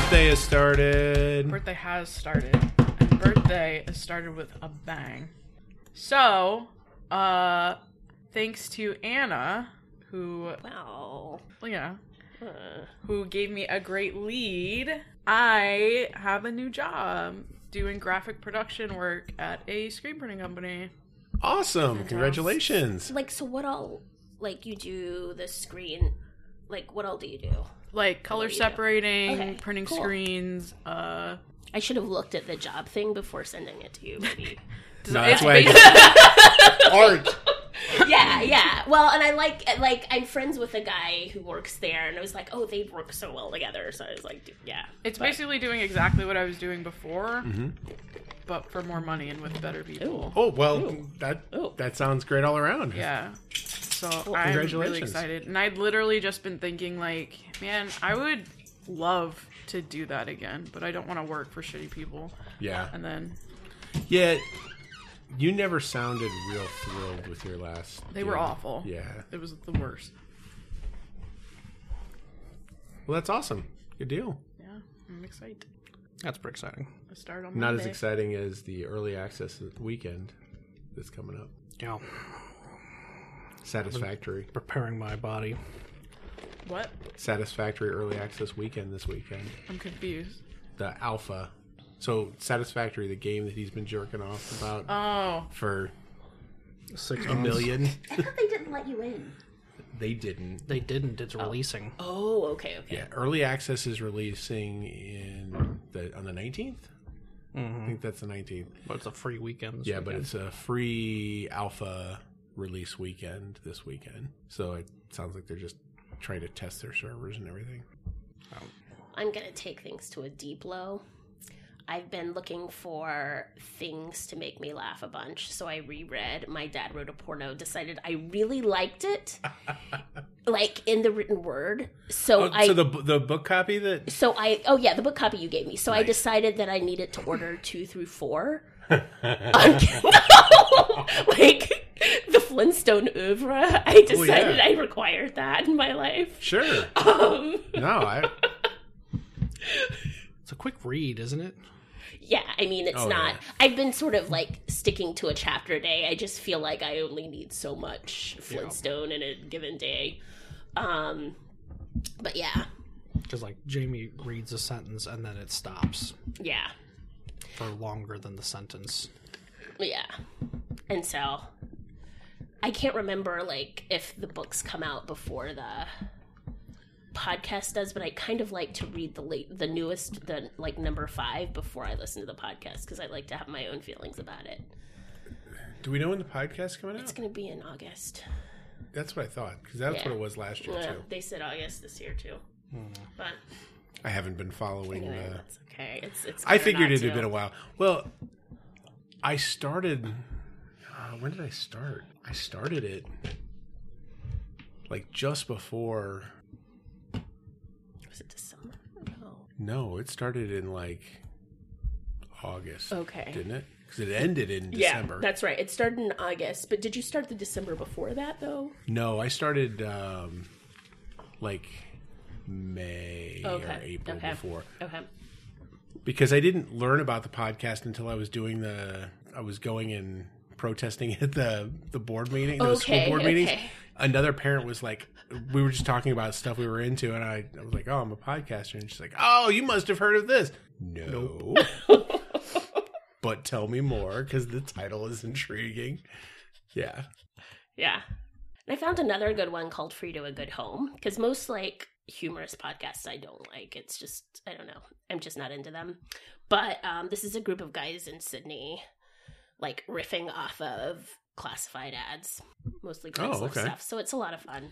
birthday has started. Birthday has started. And birthday has started with a bang. So, thanks to Anna, who... Wow. Yeah. Who gave me a great lead. I have a new job doing graphic production work at a screen printing company. Awesome. Congratulations. Like, so what all, like, you do the screen, like, what all do you do? Like, color separating, Okay, printing cool. screens, I should have looked at the job thing before sending it to you, maybe. No, that's it's why basically... art. Yeah. Well, and I like, I'm friends with a guy who works there, and I was like, oh, they work so well together, so I was like, yeah. It's basically doing exactly what I was doing before, but for more money and with better people. Oh, well, that sounds great all around. Yeah. So I'm really congratulations. excited. And I'd literally just been thinking, like, man, I would love to do that again, but I don't want to work for shitty people. Yeah. And then Yeah. You never sounded real thrilled with your last... they were awful. Yeah. It was the worst. Well, that's awesome. Good deal. Yeah. I'm excited. That's pretty exciting. I start on Not Monday. as exciting as the early access weekend that's coming up. Yeah. Satisfactory. Preparing my body. What? Satisfactory early access weekend this weekend. I'm confused. The alpha. So, Satisfactory, the game that he's been jerking off about Oh. for 6 a million. I thought they didn't let you in. They didn't. They didn't. It's releasing. Oh, okay. Yeah, early access is releasing on the 19th. I think that's the 19th. But it's a free weekend. This Yeah, but weekend. it's a free alpha release weekend this weekend. So it sounds like they're just trying to test their servers and everything. I'm going to take things to a deep low. I've been looking for things to make me laugh a bunch, so I reread My Dad Wrote a Porno, decided I really liked it, like in the written word. So the book copy that... the book copy you gave me. So I Nice. decided that I needed to order 2 through 4. Like the Flintstone oeuvre. I decided I required that in my life. Sure. No, It's a quick read, isn't it? Yeah, I mean, it's not... yeah. I've been sort of, like, sticking to a chapter a day. I just feel like I only need so much Flintstone in a given day. But yeah. Because, like, Jamie reads a sentence and then it stops Yeah. for longer than the sentence. Yeah. And so... I can't remember, like, if the books come out before the podcast does, but I kind of like to read the newest, number 5 before I listen to the podcast, because I like to have my own feelings about it. do we know when the podcast's coming out? It's going to be in August. That's what I thought, because that's what it was last year, Yeah, too. they said August this year too. But I haven't been following... anyway, that's okay. It's I better figured not it had to. been a while. Well, I started... when did I start? I started it like just before... Was it December? No. No, it started in like August. Okay. Didn't it? Because it ended in Yeah, December. that's right. It started in August, but did you start the December before that though? No, I started like May or April before. Okay. Because I didn't learn about the podcast until I was going and protesting at the board meeting, the school board meetings. Another parent was like, we were just talking about stuff we were into, and I was like, oh, I'm a podcaster. And she's like, oh, you must have heard of this. No. But tell me more, because the title is intriguing. Yeah. Yeah. And I found another good one called Free to a Good Home, because most like humorous podcasts I don't like. It's just, I don't know. I'm just not into them. But this is a group of guys in Sydney, like riffing off of classified ads, mostly Craigslist stuff. So it's a lot of fun.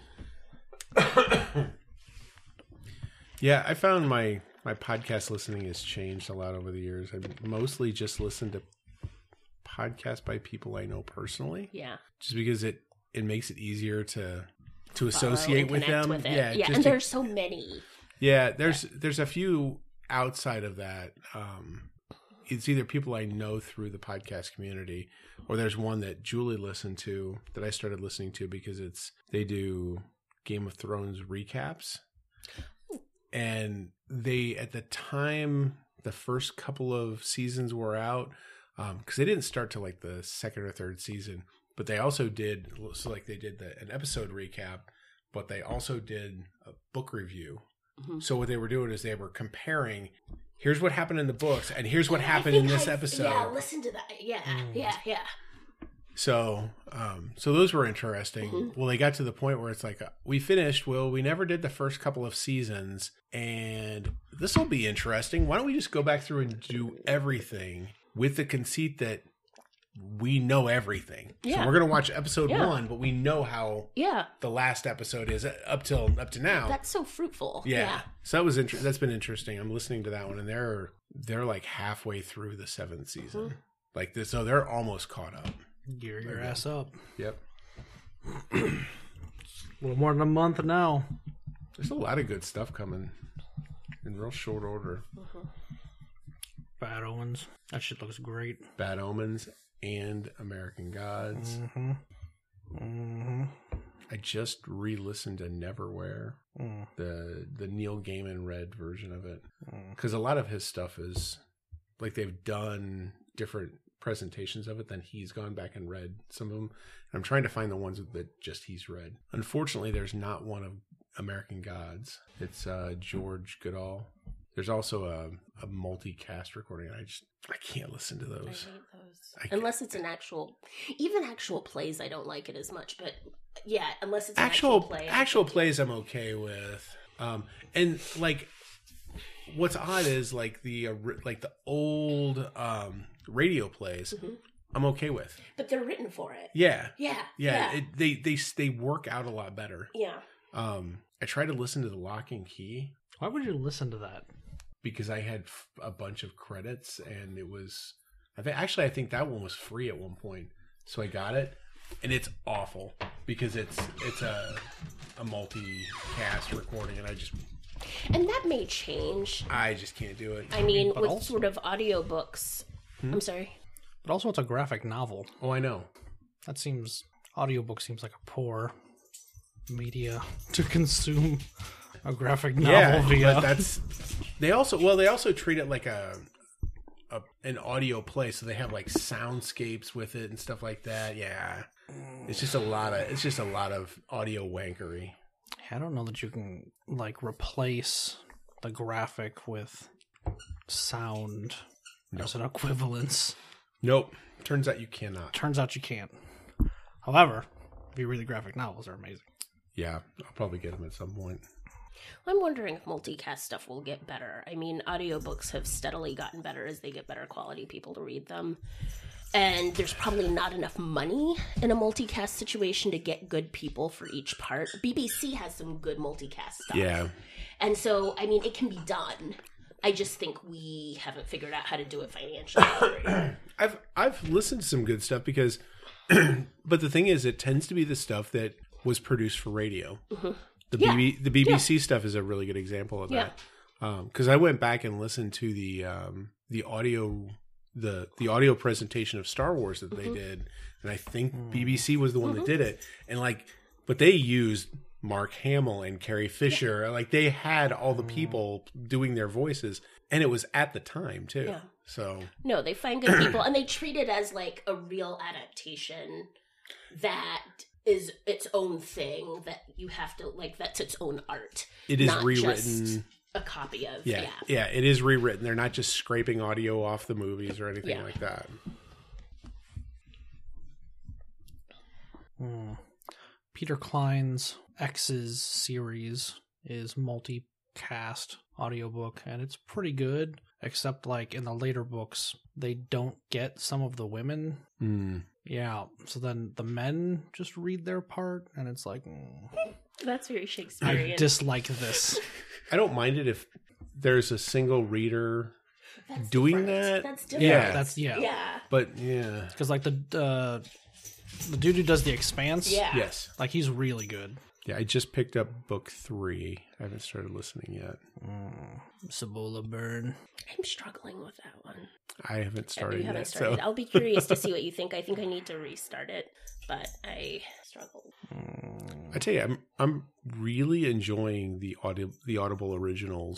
Yeah, I found my podcast listening has changed a lot over the years. I mostly just listen to podcasts by people I know personally. Yeah. Just because it makes it easier to associate with them. With it. Yeah, and there's so many. Yeah, there's a few outside of that. It's either people I know through the podcast community, or there's one that Julie listened to that I started listening to because they do Game of Thrones recaps. And they, at the time the first couple of seasons were out, because they didn't start till like the second or third season, but they also did, so like they did an episode recap, but they also did a book review. Mm-hmm. So what they were doing is they were comparing, here's what happened in the books, and here's what happened in this episode. Yeah, listen to that. Yeah. So, so those were interesting. Mm-hmm. Well, they got to the point where it's like, we finished. Well, we never did the first couple of seasons, and this will be interesting. Why don't we just go back through and do everything with the conceit that we know everything. Yeah. So we're going to watch episode 1, but we know how the last episode is up to now. That's so fruitful. Yeah. So that was that's been interesting. I'm listening to that one, and they're like halfway through the 7th season. Mm-hmm. Like this, so they're almost caught up. Gear your ass up. Yep. A little more than a month now. There's a lot of good stuff coming in real short order. Mm-hmm. Bad Omens. That shit looks great. Bad Omens and American Gods. Mm-hmm. Mm-hmm. I just re-listened to Neverwhere, the Neil Gaiman read version of it, because a lot of his stuff is like they've done different presentations of it, then he's gone back and read some of them. I'm trying to find the ones that just he's read. Unfortunately, there's not one of American Gods. It's George Goodall. There's also a multi-cast recording. I can't listen to those. I hate those. Unless it's an actual plays, I don't like it as much. But yeah, unless it's an actual play. Actual plays I'm okay with. And like, what's odd is like the old radio plays, I'm okay with. But they're written for it. Yeah. They work out a lot better. Yeah. I tried to listen to the Lock and Key. Why would you listen to that? Because I had a bunch of credits, and it was... I think that one was free at one point, so I got it, and it's awful because it's a multi-cast recording, and and that may change. I just can't do it. I mean, with also, sort of audiobooks... I'm sorry. But also it's a graphic novel. Oh, I know. Audiobook seems like a poor media to consume a graphic novel via. But they also treat it like an audio play, so they have like soundscapes with it and stuff like that. Yeah. It's just a lot of audio wankery. I don't know that you can like replace the graphic with sound as an equivalence. Nope. Turns out you cannot. Turns out you can't. However, if you read the graphic novels, they're amazing. Yeah, I'll probably get them at some point. I'm wondering if multicast stuff will get better. I mean, audiobooks have steadily gotten better as they get better quality people to read them. And there's probably not enough money in a multicast situation to get good people for each part. BBC has some good multicast stuff. Yeah. And so, I mean, it can be done. I just think we haven't figured out how to do it financially. I've listened to some good stuff because, but the thing is, it tends to be the stuff that was produced for radio. Mm-hmm. The BBC stuff is a really good example of that. Because I went back and listened to the audio presentation of Star Wars that they did, and I think BBC was the one that did it. And but they used Mark Hamill and Carrie Fisher. Yeah. Like they had all the people doing their voices, and it was at the time too. Yeah. So no, they find good people, and they treat it as like a real adaptation that is its own thing that you have to that's its own art. It is rewritten. Just a copy of yeah, it is rewritten. They're not just scraping audio off the movies or anything like that. Peter Klein's X's series is multicast audiobook, and it's pretty good, except like in the later books they don't get some of the women. Yeah, so then the men just read their part, and it's like that's very Shakespearean. I dislike this. I don't mind it if there's a single reader doing that. That's different. Yeah, But yeah, because like the dude who does The Expanse, yes, like he's really good. Yeah, I just picked up book 3. I haven't started listening yet. Cibola Burn. I'm struggling with that one. I haven't started you haven't yet. Started. So. I'll be curious to see what you think. I think I need to restart it, but I struggled. I tell you, I'm really enjoying the Audible originals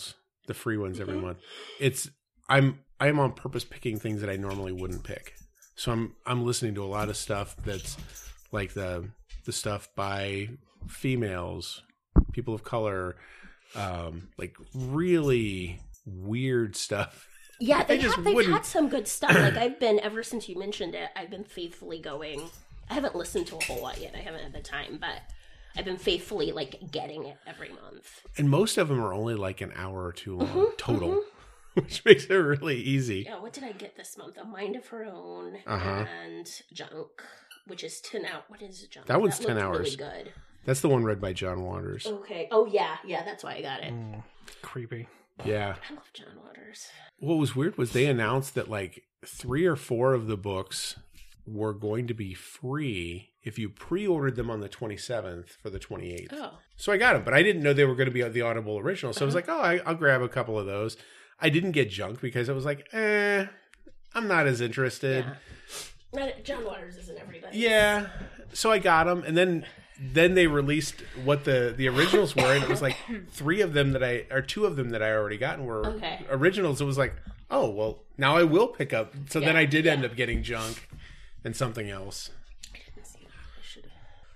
the free ones every month. I am on purpose picking things that I normally wouldn't pick. So I'm listening to a lot of stuff that's like the stuff by females, people of color, like really weird stuff. Yeah, they've had some good stuff. Like I've been, ever since you mentioned it, I've been faithfully going. I haven't listened to a whole lot yet. I haven't had the time, but I've been faithfully like getting it every month. And most of them are only like an hour or two long total, which makes it really easy. Yeah, what did I get this month? A Mind of Her Own and Junk, which is 10 hours. What is Junk? That one's 10 hours. Really good. That's the one read by John Waters. Okay. Oh yeah, that's why I got it. Creepy. Yeah. I love John Waters. What was weird was they announced that like 3 or 4 of the books were going to be free if you pre-ordered them on the 27th for the 28th. Oh. So I got them, but I didn't know they were going to be the Audible original. So I was like, I'll grab a couple of those. I didn't get Junk because I was like, I'm not as interested. Yeah. John Waters isn't everybody. Yeah. So I got them, and then they released what the originals were, and it was like 2 of them that I already gotten were originals. It was like, oh, well, now I will pick up. So then I did end up getting Junk and something else. I didn't see that. I should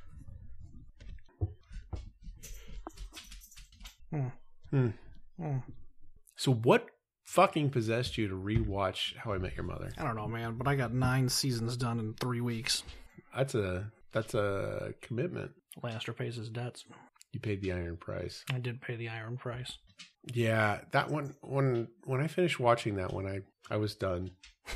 have. So what fucking possessed you to rewatch How I Met Your Mother? I don't know, man, but I got 9 seasons done in 3 weeks. That's a commitment. Lannister pays his debts. You paid the iron price. I did pay the iron price. Yeah, that one, when I finished watching that one, I was done.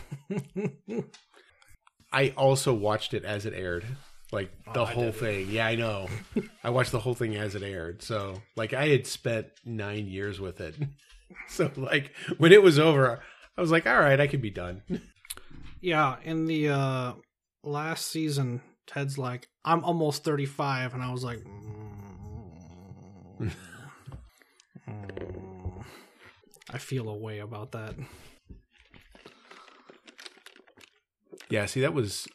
I also watched it as it aired. Like the whole thing. Yeah, I know. I watched the whole thing as it aired. So like I had spent 9 years with it. So like when it was over, I was like, all right, I can be done. Yeah, in the last season, Ted's like, I'm almost 35, and I was like, I feel a way about that. Yeah, see, that was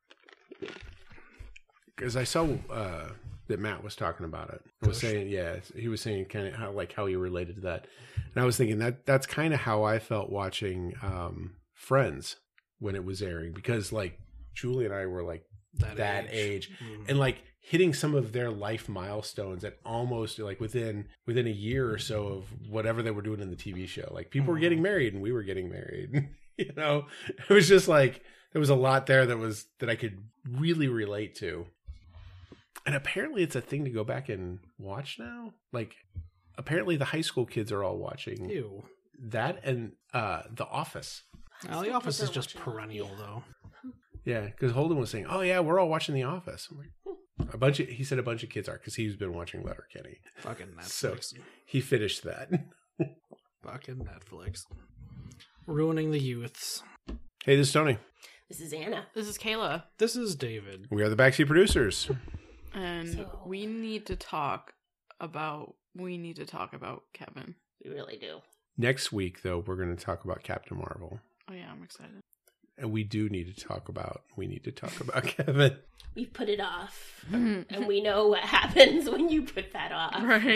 because I saw that Matt was talking about it. I was saying, he was saying kind of how he related to that, and I was thinking that's kind of how I felt watching Friends when it was airing, because like Julie and I were like that age. And like hitting some of their life milestones at almost like within a year or so of whatever they were doing in the TV show. Like people were getting married and we were getting married. You know, it was just like there was a lot there that I could really relate to. And apparently it's a thing to go back and watch now. Like apparently the high school kids are all watching that and The Office. Well, The Office is just perennial though. Yeah, because Holden was saying, "Oh yeah, we're all watching The Office." I'm like, he said a bunch of kids are because he's been watching Letterkenny. Fucking Netflix. So he finished that. Fucking Netflix. Ruining the youths. Hey, this is Tony. This is Anna. This is Kayla. This is David. We are the Backseat Producers. And we need to talk about Kevin. We really do. Next week, though, we're going to talk about Captain Marvel. Oh yeah, I'm excited. And we need to talk about Kevin. We put it off. And we know what happens when you put that off. Right.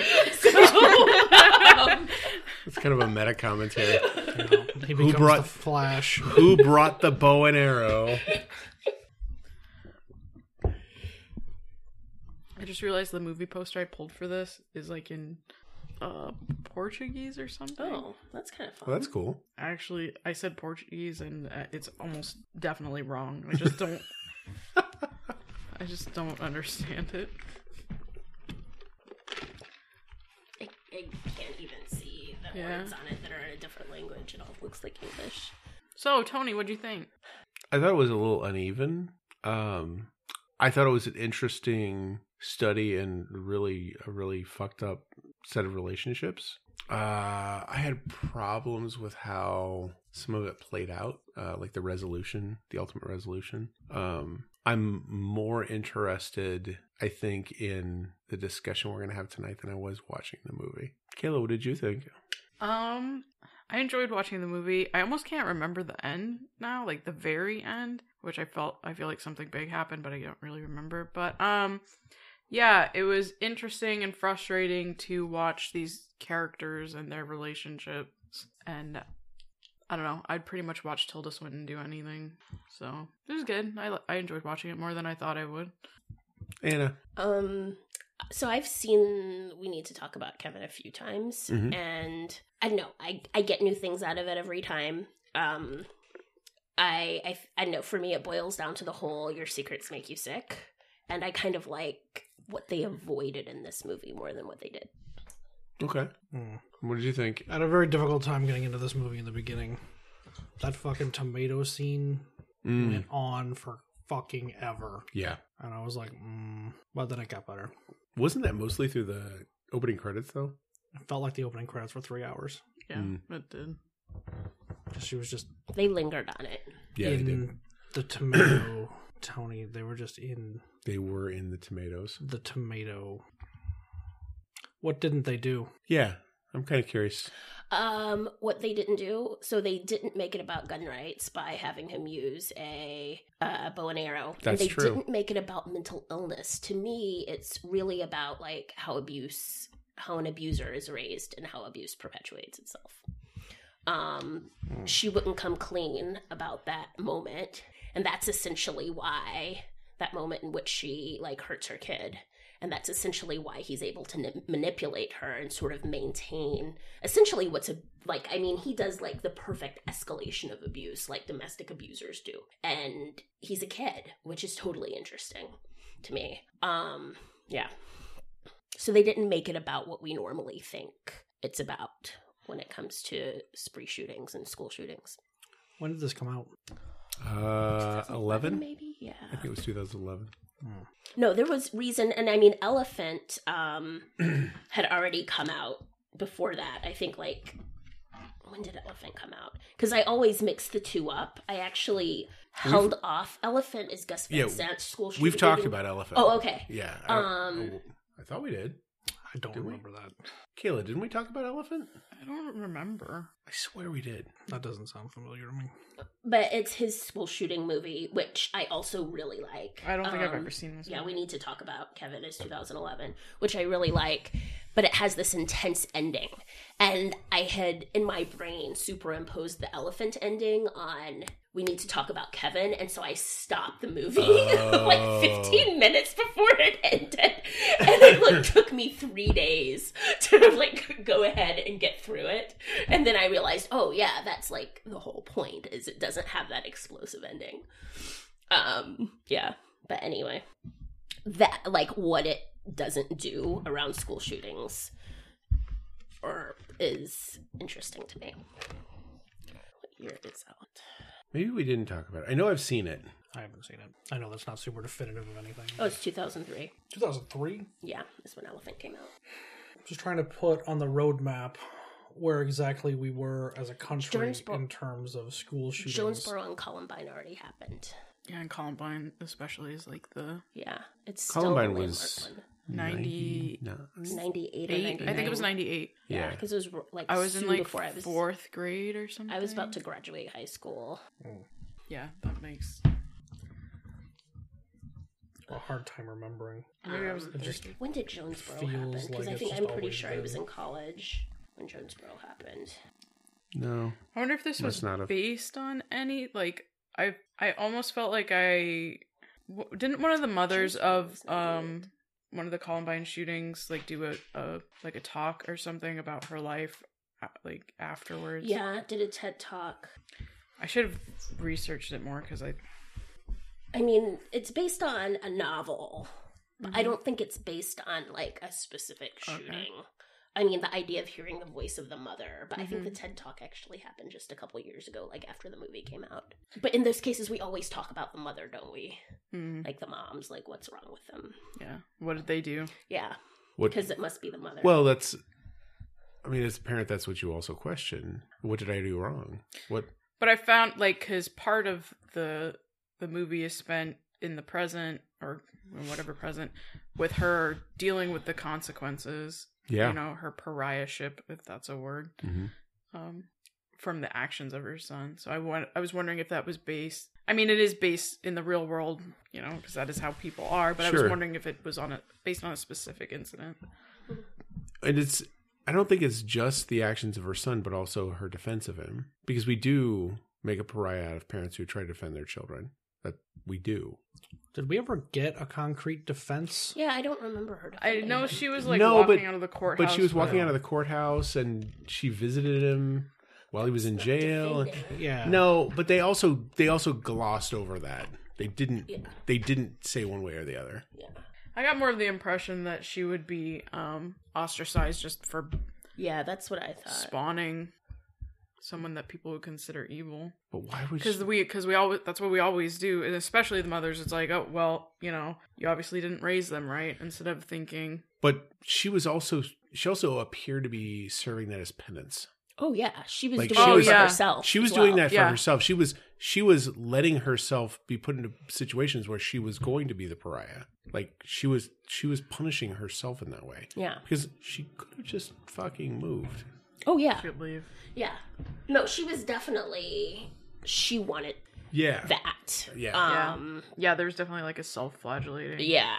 So, it's kind of a meta commentary. He becomes the Flash. Who brought the bow and arrow? I just realized the movie poster I pulled for this is like in Portuguese or something. Oh, that's kind of fun. Well, that's cool. Actually, I said Portuguese and it's almost definitely wrong. I just don't. I just don't understand it. I can't even see the words on it that are in a different language. It all looks like English. So, Tony, what'd you think? I thought it was a little uneven. I thought it was an interesting study and a really fucked up set of relationships. I had problems with how some of it played out, like the ultimate resolution. I'm more interested, I think, in the discussion we're going to have tonight than I was watching the movie. Kayla, what did you think? I enjoyed watching the movie. I almost can't remember the end now, like the very end, which I feel like something big happened, but I don't really remember. But Yeah, it was interesting and frustrating to watch these characters and their relationships. And I don't know, I'd pretty much watch Tilda Swinton do anything. So it was good. I enjoyed watching it more than I thought I would. Anna. So I've seen We Need to Talk About Kevin a few times, and I don't know, I get new things out of it every time. I know for me it boils down to the whole your secrets make you sick, and I kind of like what they avoided in this movie more than what they did. Okay. What did you think? I had a very difficult time getting into this movie in the beginning. That fucking tomato scene went on for fucking ever. Yeah. And I was like, but then it got better. Wasn't that mostly through the opening credits, though? It felt like the opening credits were 3 hours. Yeah, it did. She was just... They lingered on it. Yeah, they did. In the tomato... Tony, they were just in... They were in the tomatoes. The tomato... What didn't they do? Yeah, I'm kind of curious. What they didn't do, so they didn't make it about gun rights by having him use a bow and arrow. That's they true. Didn't make it about mental illness. To me, it's really about like how an abuser is raised and how abuse perpetuates itself. She wouldn't come clean about that moment, and that's essentially why that moment in which she like hurts her kid. And that's essentially why he's able to manipulate her and sort of maintain essentially he does like the perfect escalation of abuse like domestic abusers do. And he's a kid, which is totally interesting to me. Yeah. So they didn't make it about what we normally think it's about when it comes to spree shootings and school shootings. When did this come out? 11 maybe? Yeah. I think it was 2011. No, there was reason, and I mean, Elephant had already come out before that. I think, like, when did Elephant come out? Because I always mix the two up. I actually held off. Elephant is Gus Van Sant's school shooting. We've talked about Elephant. Oh, okay. Yeah. I thought we did. I don't remember that. Kayla, didn't we talk about Elephant? I don't remember. I swear we did. That doesn't sound familiar to me. But it's his school shooting movie, which I also really like. I don't think I've ever seen this movie. Yeah, We Need to Talk About Kevin is 2011, which I really like. But it has this intense ending. And I had, in my brain, superimposed the Elephant ending on We Need to Talk About Kevin. And so I stopped the movie like 15 minutes before it ended. And it took me 3 days to go ahead and get through it. And then I realized, oh yeah, that's like the whole point, is it doesn't have that explosive ending. Yeah. But anyway, that what it doesn't do around school shootings is interesting to me. What year is out? Maybe we didn't talk about it. I know I've seen it. I haven't seen it. I know that's not super definitive of anything. Oh, it's 2003. 2003? Yeah, that's when Elephant came out. Just trying to put on the roadmap where exactly we were as a country in terms of school shootings. Jonesboro and Columbine already happened. Yeah, and Columbine especially is like the... Yeah, it's Columbine still was 98 or 99. I think it was 98. Yeah, because it was like I was in like before I was 4th grade or something. I was about to graduate high school. Yeah, that makes a hard time remembering. Maybe I was when did Jonesboro happen? Because I'm pretty sure I was in college when Jonesboro happened. No. I wonder if this was based on any I almost felt like didn't one of the mothers of one of the Columbine shootings do a talk or something about her life afterwards. Yeah, did a TED talk. I should have researched it more because I mean, it's based on a novel. But I don't think it's based on a specific shooting. Okay. I mean, the idea of hearing the voice of the mother, but I think the TED Talk actually happened just a couple years ago, after the movie came out. But in those cases, we always talk about the mother, don't we? Mm-hmm. The moms, what's wrong with them? Yeah. What did they do? Yeah. Because it must be the mother. Well, as a parent, that's what you also question. What did I do wrong? What? But I found, because part of the movie is spent in the present, or whatever present, with her dealing with the consequences. Yeah. Her pariahship, if that's a word. Mm-hmm. from the actions of her son. So I was wondering if that was based. I mean, it is based in the real world, you know, because that is how people are. But I was wondering if it was based on a specific incident. And I don't think it's just the actions of her son, but also her defense of him, because we do make a pariah out of parents who try to defend their children. That we do. Did we ever get a concrete defense? Yeah, I don't remember her. I know she was walking out of the courthouse. But she was walking out of the courthouse, and she visited him while he was in jail. Yeah. No, but they also glossed over that. They didn't say one way or the other. Yeah. I got more of the impression that she would be ostracized just for that's what I thought. Spawning someone that people would consider evil. But why would because we always, that's what we always do, and especially the mothers. It's like, oh well, you know, you obviously didn't raise them right, instead of thinking. But she also appeared to be serving that as penance. Oh yeah, she was doing it for herself. She was doing that for herself. She was letting herself be put into situations where she was going to be the pariah. Like she was punishing herself in that way. Yeah, because she could have just fucking moved. Oh yeah, she could leave. Yeah, no, she was definitely. She wanted. Yeah. That. Yeah. Yeah. There's definitely like a self-flagellating. Yeah.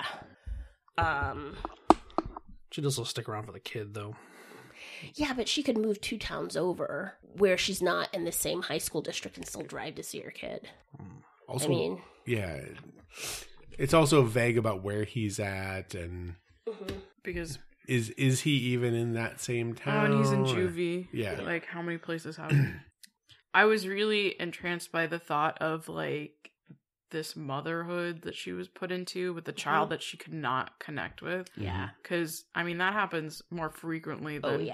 She'd also stick around for the kid, though. Yeah, but she could move 2 towns over where she's not in the same high school district and still drive to see her kid. Also, yeah. It's also vague about where he's at and because is he even in that same town? Oh, and he's in juvie. Yeah. Like how many places have I was really entranced by the thought of like this motherhood that she was put into with the child that she could not connect with. Yeah. Because, I mean, that happens more frequently than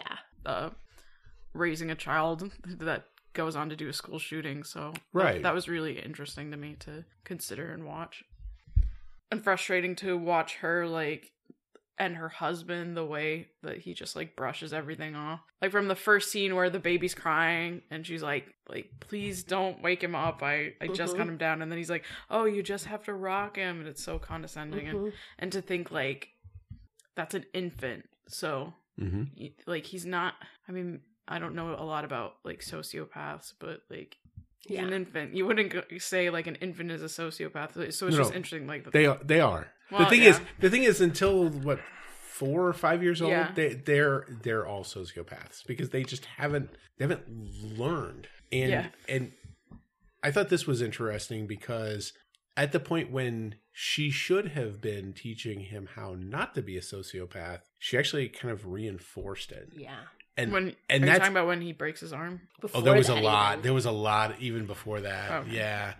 raising a child that goes on to do a school shooting. So that was really interesting to me to consider and watch. And frustrating to watch her, like, and her husband, the way that he just, like, brushes everything off. Like, from the first scene where the baby's crying, and she's like, please don't wake him up. I just got him down. And then he's like, oh, you just have to rock him. And it's so condescending. And to think, like, that's an infant. So, like, he's not, I mean, I don't know a lot about, like, sociopaths, but, like, he's an infant. You wouldn't say, like, an infant is a sociopath. So it's just interesting, like... They are. Well, the thing is, until, 4 or 5 years old, they're all sociopaths because they just haven't learned. And I thought this was interesting because at the point when she should have been teaching him how not to be a sociopath, she actually kind of reinforced it. Yeah. And are you talking about when he breaks his arm? There was a lot. There was a lot even before that. Oh. Yeah.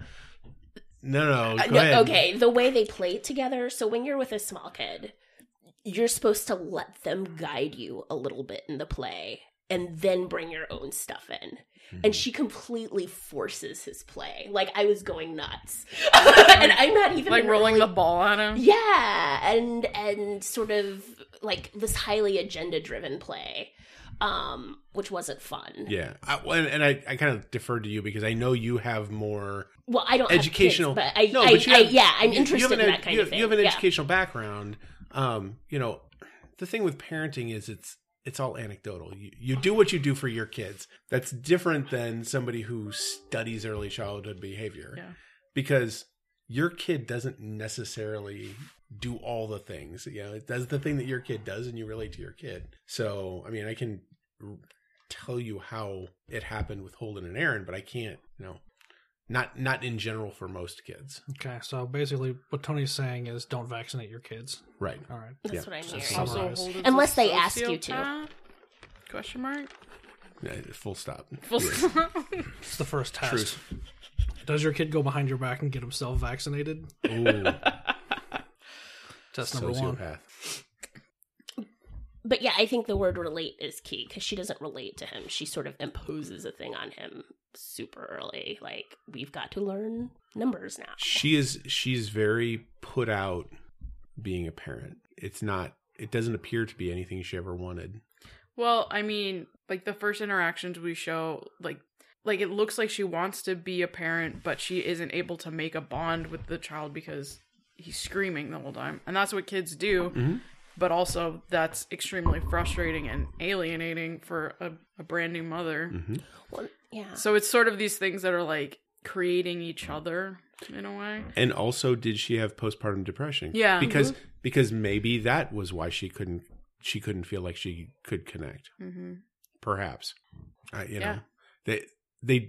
No. Go ahead. Okay, the way they play together. So when you're with a small kid, you're supposed to let them guide you a little bit in the play and then bring your own stuff in. And she completely forces his play. Like, I was going nuts. And I'm not even... Like, rolling the ball at him? Yeah, and sort of, like, this highly agenda-driven play. Which wasn't fun. Yeah, I kind of deferred to you because I know you have more. Well, I don't educational, have kids, but I'm interested in that kind of thing. You have an educational background. You know, the thing with parenting is it's all anecdotal. You do what you do for your kids. That's different than somebody who studies early childhood behavior. Yeah. Because your kid doesn't necessarily do all the things. You know, it does the thing that your kid does, and you relate to your kid. So, I mean, I can tell you how it happened with Holden and Aaron, but I can't, not in general for most kids. Okay, so basically what Tony's saying is don't vaccinate your kids. Right. All right. That's what I'm hearing. Also, unless they ask you to. Question mark? Full stop. It's the first test. Truth. Does your kid go behind your back and get himself vaccinated? Ooh. Test number 1. But yeah, I think the word relate is key because she doesn't relate to him. She sort of imposes a thing on him super early. Like, we've got to learn numbers now. She's very put out being a parent. It doesn't appear to be anything she ever wanted. Well, I mean, like the first interactions we show, like it looks like she wants to be a parent, but she isn't able to make a bond with the child because he's screaming the whole time. And that's what kids do. but also that's extremely frustrating and alienating for a brand new mother. Mm-hmm. Well, yeah. So it's sort of these things that are like creating each other in a way. And also, did she have postpartum depression? Yeah. Because maybe that was why she couldn't feel like she could connect. Mm-hmm. Perhaps. You know, don't they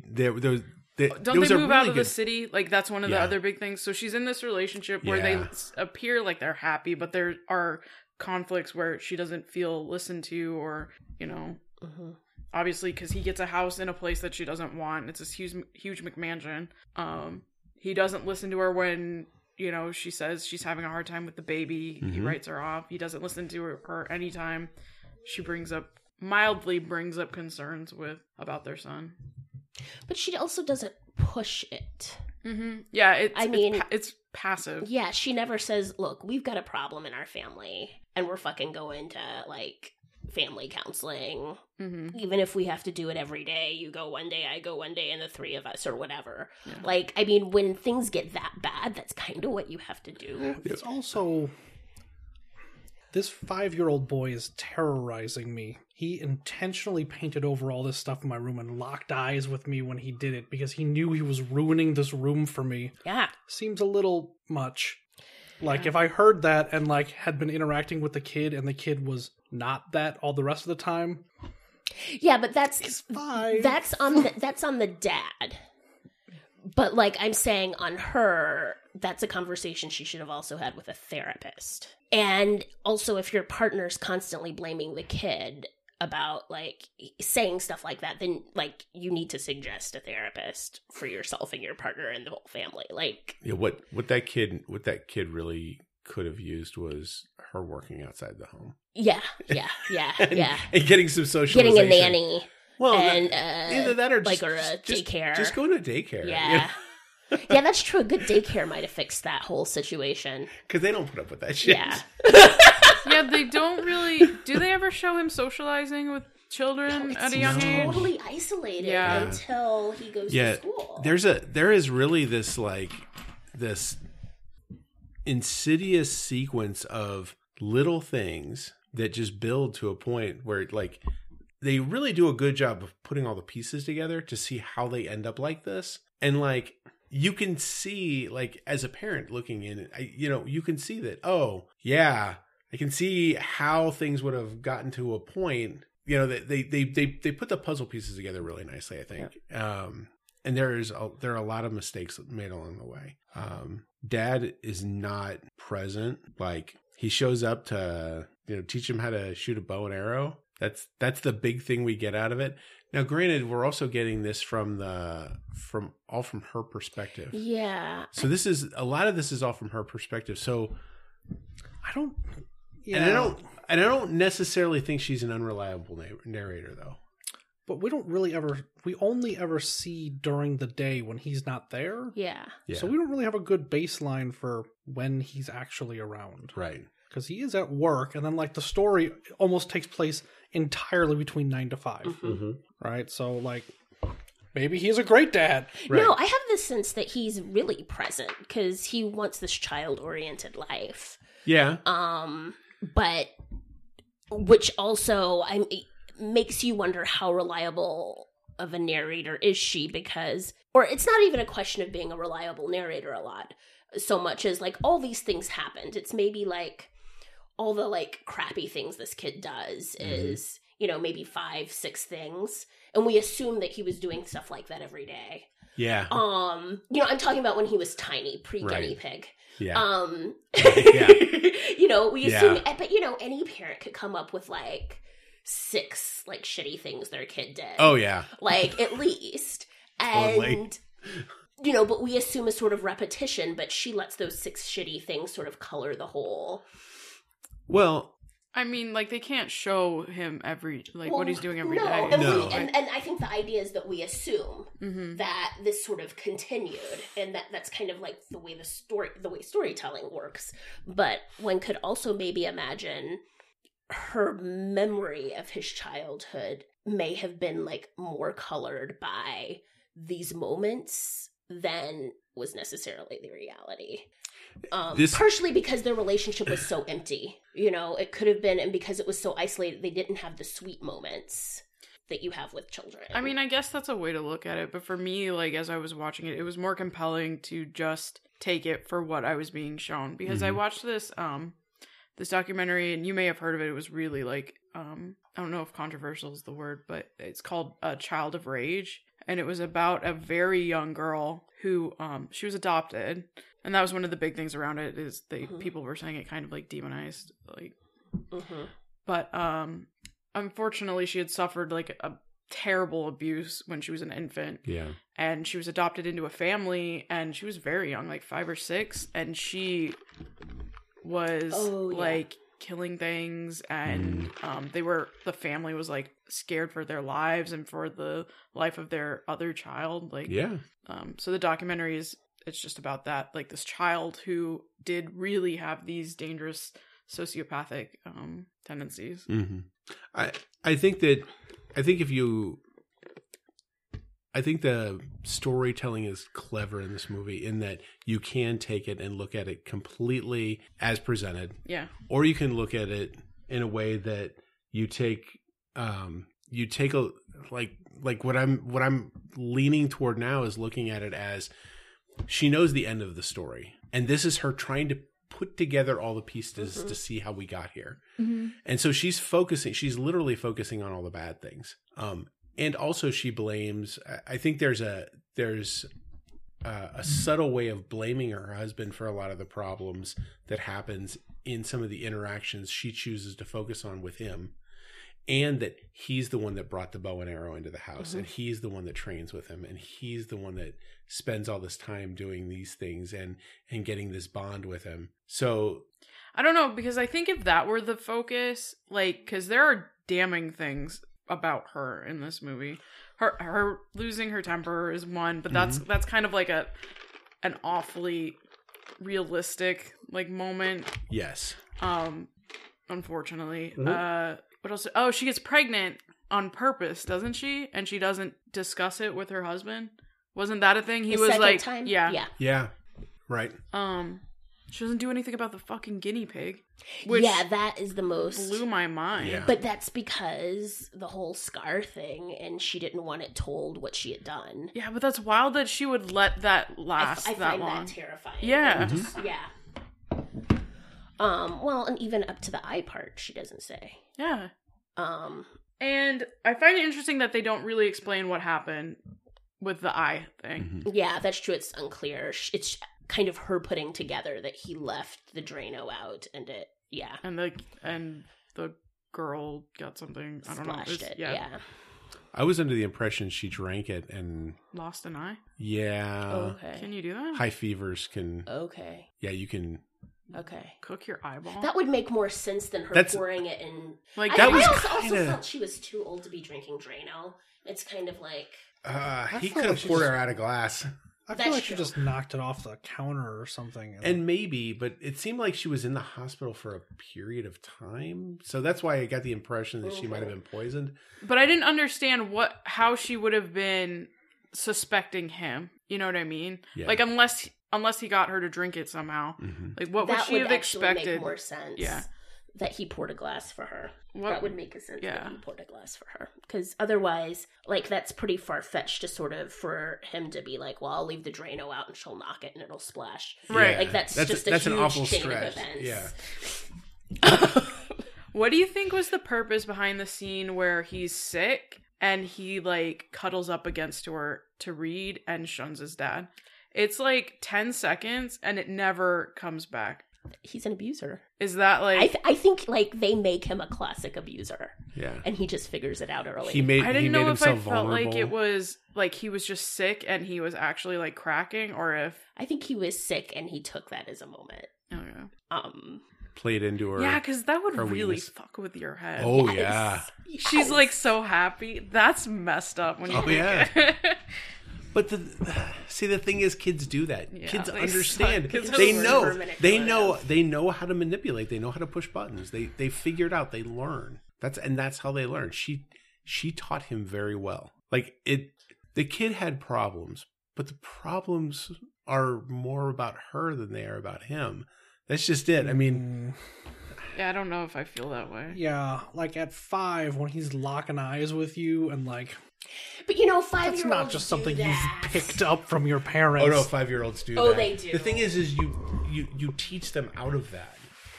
move out of the city? Like, that's one of the other big things. So she's in this relationship where they appear like they're happy, but there are conflicts where she doesn't feel listened to, or, you know, obviously because he gets a house in a place that she doesn't want. It's this huge McMansion. He doesn't listen to her when, you know, she says she's having a hard time with the baby. He writes her off. He doesn't listen to her anytime she mildly brings up concerns about their son. But she also doesn't push it. Mm-hmm. Yeah, it's passive. Yeah, she never says, look, we've got a problem in our family, and we're fucking going to, like, family counseling. Mm-hmm. Even if we have to do it every day, you go one day, I go one day, and the three of us, or whatever. Yeah. Like, I mean, when things get that bad, that's kind of what you have to do. It's also... This 5-year-old boy is terrorizing me. He intentionally painted over all this stuff in my room and locked eyes with me when he did it because he knew he was ruining this room for me. Yeah. Seems a little much. Like, if I heard that and, like, had been interacting with the kid and the kid was not that all the rest of the time. Yeah, but that's on the dad. But, like, I'm saying on her, that's a conversation she should have also had with a therapist. And also, if your partner's constantly blaming the kid about, like, saying stuff like that, then, like, you need to suggest a therapist for yourself and your partner and the whole family. Like, yeah, what that kid really could have used was her working outside the home. Yeah. and getting some socialization. Getting a nanny. Well, and either that or like, or a daycare. Just going to daycare. Yeah. You know? Yeah, that's true. A good daycare might have fixed that whole situation. Because they don't put up with that shit. Yeah. Yeah, they don't really... Do they ever show him socializing with children at a young age? Totally isolated until he goes to school. There is really this, like, this insidious sequence of little things that just build to a point where, like, they really do a good job of putting all the pieces together to see how they end up like this. And, like, you can see, like, as a parent looking in, you can see that, oh, yeah, I can see how things would have gotten to a point, you know, that they put the puzzle pieces together really nicely, I think. Yeah. And there are a lot of mistakes made along the way. Dad is not present. Like, he shows up to, you know, teach him how to shoot a bow and arrow. That's the big thing we get out of it. Now, granted, we're also getting this from her perspective. Yeah. So a lot of this is all from her perspective. So I don't necessarily think she's an unreliable narrator, though. But we only ever see during the day when he's not there. Yeah. So we don't really have a good baseline for when he's actually around. Right. Because he is at work, and then, like, the story almost takes place entirely between 9 to 5. Mm-hmm. Right? So, like, maybe he's a great dad. Right. No, I have the sense that he's really present because he wants this child-oriented life. Yeah. But which also makes you wonder how reliable of a narrator is she, because, or it's not even a question of being a reliable narrator a lot, so much as, like, all these things happened. It's maybe, like, all the, like, crappy things this kid does is, you know, maybe 5-6 things. And we assume that he was doing stuff like that every day. Yeah. You know, I'm talking about when he was tiny, pre-guinea pig. Yeah. Yeah. You know, we assume, but, you know, any parent could come up with, like, 6, like, shitty things their kid did. Oh, yeah. Like, at least. And, you know, but we assume a sort of repetition, but she lets those 6 shitty things sort of color the whole. Well, I mean, like, they can't show him what he's doing every day. And I think the idea is that we assume that this sort of continued, and that's kind of like the way storytelling works. But one could also maybe imagine her memory of his childhood may have been, like, more colored by these moments than was necessarily the reality. Partially because their relationship was so empty. You know, it could have been, and because it was so isolated, they didn't have the sweet moments that you have with children. I mean, I guess that's a way to look at it. But for me, like, as I was watching it, it was more compelling to just take it for what I was being shown. Because I watched this documentary, and you may have heard of it. It was really, like, I don't know if controversial is the word, but it's called Child of Rage. And it was about a very young girl who, she was adopted. And that was one of the big things around it, is people were saying it kind of, like, demonized, like. But, unfortunately, she had suffered, like, a terrible abuse when she was an infant. Yeah. And she was adopted into a family, and she was very young, like 5 or 6, and she was, like, killing things, and the family was, like, scared for their lives and for the life of their other child. Like, so the documentary it's just about that, like, this child who did really have these dangerous sociopathic tendencies. I think the storytelling is clever in this movie, in that you can take it and look at it completely as presented. Yeah. Or you can look at it in a way that you take a like what I'm leaning toward now is looking at it as she knows the end of the story, and this is her trying to put together all the pieces to see how we got here. And so she's literally focusing on all the bad things. And also she blames, I think there's a subtle way of blaming her husband for a lot of the problems that happens in some of the interactions she chooses to focus on with him. And that he's the one that brought the bow and arrow into the house, and he's the one that trains with him, and he's the one that spends all this time doing these things and getting this bond with him. So I don't know, because I think if that were the focus, like, because there are damning things about her in this movie. Her losing her temper is one, but that's kind of like an awfully realistic, like, moment. Yes. Unfortunately. What else? Oh, she gets pregnant on purpose, doesn't she? And she doesn't discuss it with her husband. Wasn't that a thing? He was like, time? Yeah, right. She doesn't do anything about the fucking guinea pig. Which that is the most blew my mind. Yeah. But that's because the whole scar thing, and she didn't want it told what she had done. Yeah, but that's wild that she would let that last that long. I find that terrifying. Yeah. Well, and even up to the eye part, she doesn't say. Yeah. And I find it interesting that they don't really explain what happened with the eye thing. Yeah, that's true. It's unclear. It's kind of her putting together that he left the Drano out, and and the girl got something. I don't know. Yeah. I was under the impression she drank it and lost an eye. Yeah. Okay. Can you do that? High fevers can. Okay. Yeah, you can. Okay. Cook your eyeball? That would make more sense than her pouring it in. Like, that was I also felt she was too old to be drinking Drano. It's kind of like. He could have poured her out a glass. I feel like she just knocked it off the counter or something. And maybe, but it seemed like she was in the hospital for a period of time. So that's why I got the impression that she might have been poisoned. But I didn't understand how she would have been suspecting him. You know what I mean? Yeah. Like, unless he got her to drink it somehow. Like, what would she have expected? That would make more sense. Yeah. That he poured a glass for her. That would make a sense that he poured a glass for her. Because otherwise, like, that's pretty far-fetched to sort of, for him to be like, well, I'll leave the Drano out and she'll knock it and it'll splash. Right. Yeah. Like, that's just a huge an awful chain stretch. Of events. Yeah. What do you think was the purpose behind the scene where he's sick and he, like, cuddles up against her to read and shuns his dad? It's like 10 seconds and it never comes back. He's an abuser. Is that like... I think, like, they make him a classic abuser. Yeah. And he just figures it out early. I didn't know if I felt like it was, like, he was just sick and he was actually, like, cracking, or if... I think he was sick and he took that as a moment. Oh, yeah. Played into her. Yeah, because that would really fuck with your head. Oh, yes. Yeah. She's, like, so happy. That's messed up when you think it. But the thing is, kids do that. Yeah, kids understand. They know how to manipulate. They know how to push buttons. They figure it out. They learn. That's how they learn. She taught him very well. Like, the kid had problems, but the problems are more about her than they are about him. That's just it. I mean, yeah, I don't know if I feel that way. Yeah, like at 5 when he's locking eyes with you and like. But 5-year-olds that's not just something you've picked up from your parents. Oh no, 5-year-olds do that. Oh, they do. The thing is you teach them out of that.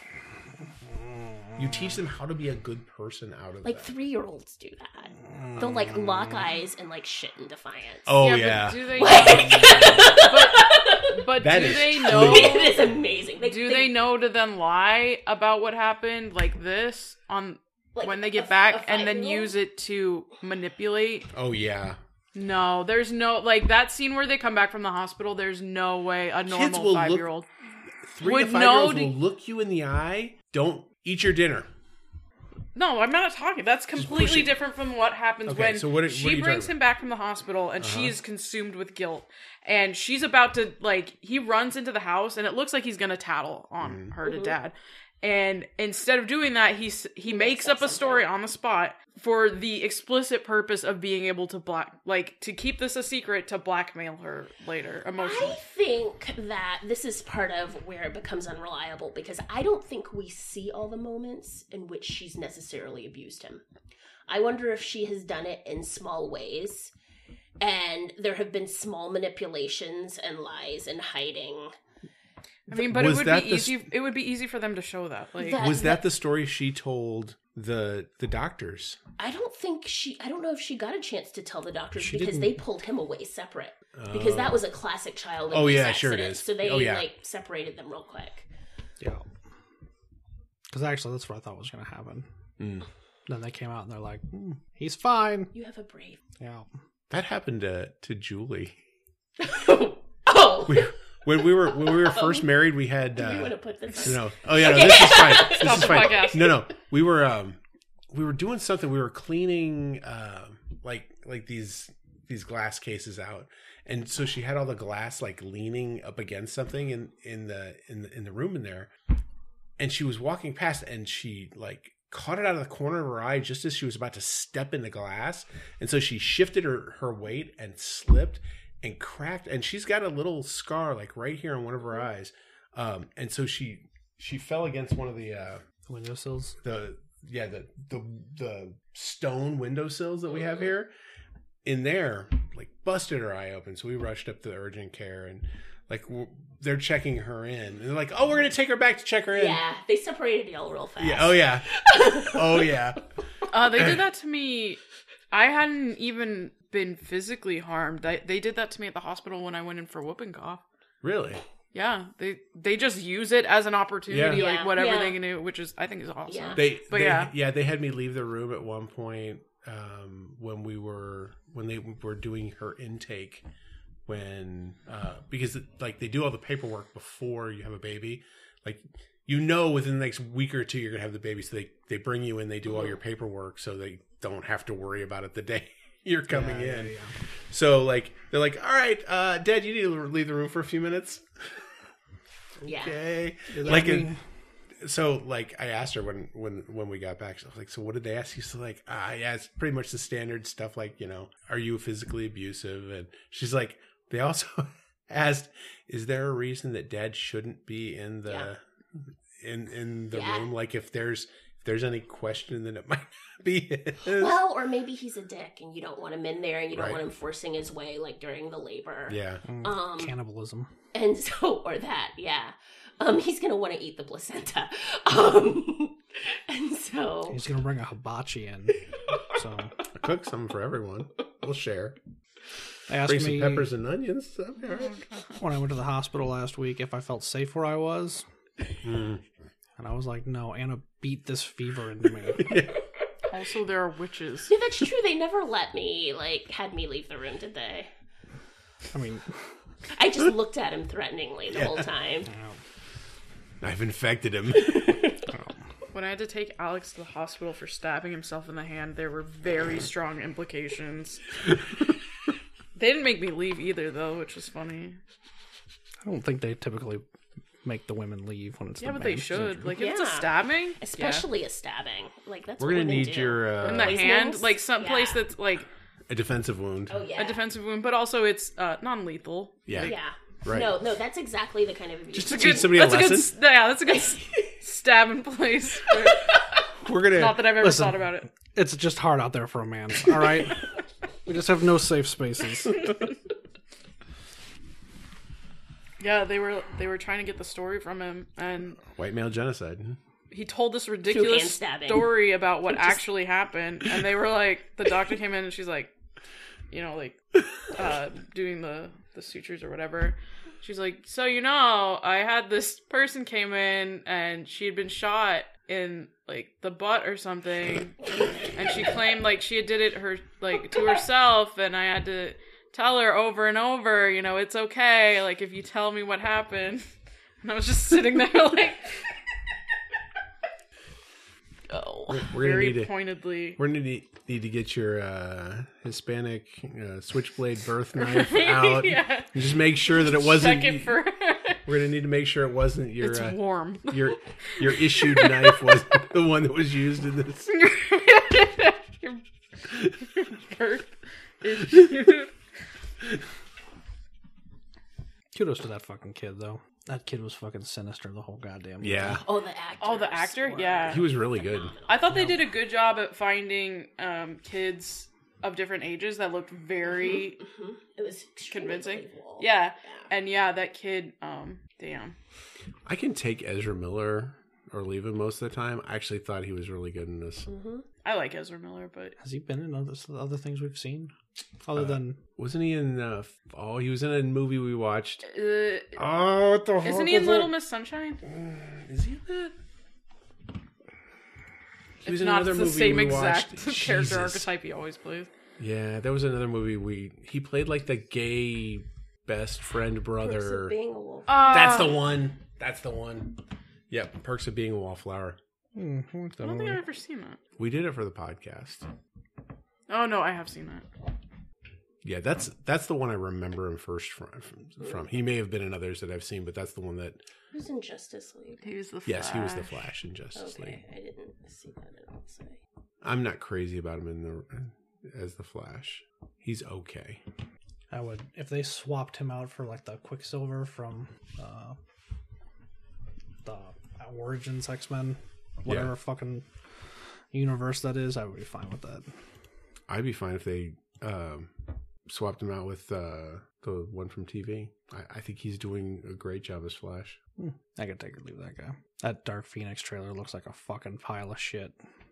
You teach them how to be a good person out of like that. 3-year-olds do that. They'll like lock eyes and like shit in defiance. Oh yeah. But do they? but That do is they true. know? It is amazing. Do they know to then lie about what happened like this on like when they get back a and then 5-year-old? use it to manipulate? Oh yeah. No, there's no like that scene where they come back from the hospital. There's no way a normal will 5-year-old 3 to 5-year-olds will look you in the eye. Don't eat your dinner. No, I'm not talking. That's completely different from what happens when she brings him back from the hospital and she's consumed with guilt. And she's about to, like, he runs into the house and it looks like he's going to tattle on her to Dad. And instead of doing that, he makes up a story on the spot for the explicit purpose of being able to to keep this a secret to blackmail her later emotionally. I think that this is part of where it becomes unreliable because I don't think we see all the moments in which she's necessarily abused him. I wonder if she has done it in small ways and there have been small manipulations and lies and hiding. I mean, but it would be easy. It would be easy for them to show that. Like, was that the story she told the doctors? I don't know if she got a chance to tell the doctors because they pulled him away separate. Because that was a classic child abuse accident. Sure it is. So they separated them real quick. Yeah. Because actually, that's what I thought was going to happen. Then they came out and they're like, "He's fine." You have a brave. Yeah. That happened to Julie. Oh. When we were first married, we had. Do you want to put this? No. Oh yeah, no, this is fine. This is fine. Podcast. No. We were doing something. We were cleaning like these glass cases out, and so she had all the glass like leaning up against something in the room in there, and she was walking past, and she like caught it out of the corner of her eye just as she was about to step in the glass, and so she shifted her weight and slipped. And cracked, and she's got a little scar like right here on one of her eyes, and so she fell against one of the windowsills. The stone windowsills that we have here. In there, like busted her eye open. So we rushed up to the urgent care, and like they're checking her in, and they're like, "Oh, we're gonna take her back to check her in." Yeah, they separated y'all real fast. Yeah. Oh yeah. Oh yeah. They did that to me. I hadn't even been physically harmed. They did that to me at the hospital when I went in for whooping cough. Really? Yeah. They just use it as an opportunity, like whatever they can do, which is I think is awesome. Yeah. They had me leave the room at one point when they were doing her intake because like they do all the paperwork before you have a baby, like. Within the next week or two, you're going to have the baby. So they bring you in, they do all your paperwork so they don't have to worry about it the day you're coming in. Yeah. So, like, they're like, all right, Dad, you need to leave the room for a few minutes. Yeah. Okay. Like, so, like, I asked her when we got back, I was like, so what did they ask you? She's like, yeah, it's pretty much the standard stuff. Like, are you physically abusive? And she's like, they also asked, is there a reason that Dad shouldn't be in the... in the room, like if there's any question, then it might not be his. Well, or maybe he's a dick and you don't want him in there and you don't want him forcing his way like during the labor. Yeah. Cannibalism. And so, or that, yeah. He's gonna want to eat the placenta. And so he's gonna bring a hibachi in. So I cook some for everyone. We'll share. Bring some peppers and onions. All right. When I went to the hospital last week, if I felt safe where I was. And I was like, no, Anna beat this fever into me. Also, there are witches. Yeah, that's true. They never had me leave the room, did they? I mean... I just looked at him threateningly the whole time. I've infected him. When I had to take Alex to the hospital for stabbing himself in the hand, there were very strong implications. They didn't make me leave either, though, which is funny. I don't think they typically... make the women leave when it's but they should. Like, if it's a stabbing, especially a stabbing, like that's we're gonna need do. your in the hand, like some place that's like a defensive wound. Oh yeah, a defensive wound, but also it's non-lethal. Yeah, like, Right. No, that's exactly the kind of abuse. Just to teach somebody a lesson? That's a good stab in place. We're gonna. Not that I've ever thought about it. It's just hard out there for a man, all right? We just have no safe spaces. Yeah, they were trying to get the story from him, and White male genocide. he told this ridiculous story about what actually happened, and they were like, the doctor came in and she's like, you know, like doing the sutures or whatever. She's like, so I had this person came in and she had been shot in like the butt or something, and she claimed like she did it to herself, and I had to tell her over and over, it's okay, like if you tell me what happened. And I was just sitting there like, we're very gonna pointedly. We're gonna need to get your Hispanic switchblade birth knife out. Yeah. And just make sure that it wasn't. We're gonna need to make sure it wasn't your. It's warm. Your issued knife wasn't the one that was used in this. Your birth issued. Kudos to that fucking kid, though. That kid was fucking sinister the whole goddamn movie. Yeah. Oh, the actor. Oh, the actor? Yeah. He was really good. I thought they did a good job at finding kids of different ages that looked very It was convincing. Believable. Yeah. And yeah, that kid, damn. I can take Ezra Miller or leave him most of the time. I actually thought he was really good in this. I like Ezra Miller, but... Has he been in other things we've seen? Other than... Wasn't he in... he was in a movie we watched. What the fuck isn't he in Little Miss Sunshine? Is he in that? He was in another movie the same exact character archetype he always plays. Yeah, there was another movie he played like the gay best friend brother. Perks of Being a Wallflower. That's the one. That's the one. Yep, Perks of Being a Wallflower. I don't think I've ever seen that. We did it for the podcast. Oh no, I have seen that. Yeah, that's the one I remember him first from. He may have been in others that I've seen, but that's the one that... He was in Justice League. He was the Flash. Yes, he was the Flash in Justice League. I didn't see that, I don't say. I'm not crazy about him as the Flash. He's okay. I would... If they swapped him out for, like, the Quicksilver from the Origins X-Men, whatever fucking universe that is, I would be fine with that. I'd be fine if they... swapped him out with the one from TV. I think he's doing a great job as Flash. I could take or leave that guy. That Dark Phoenix trailer looks like a fucking pile of shit.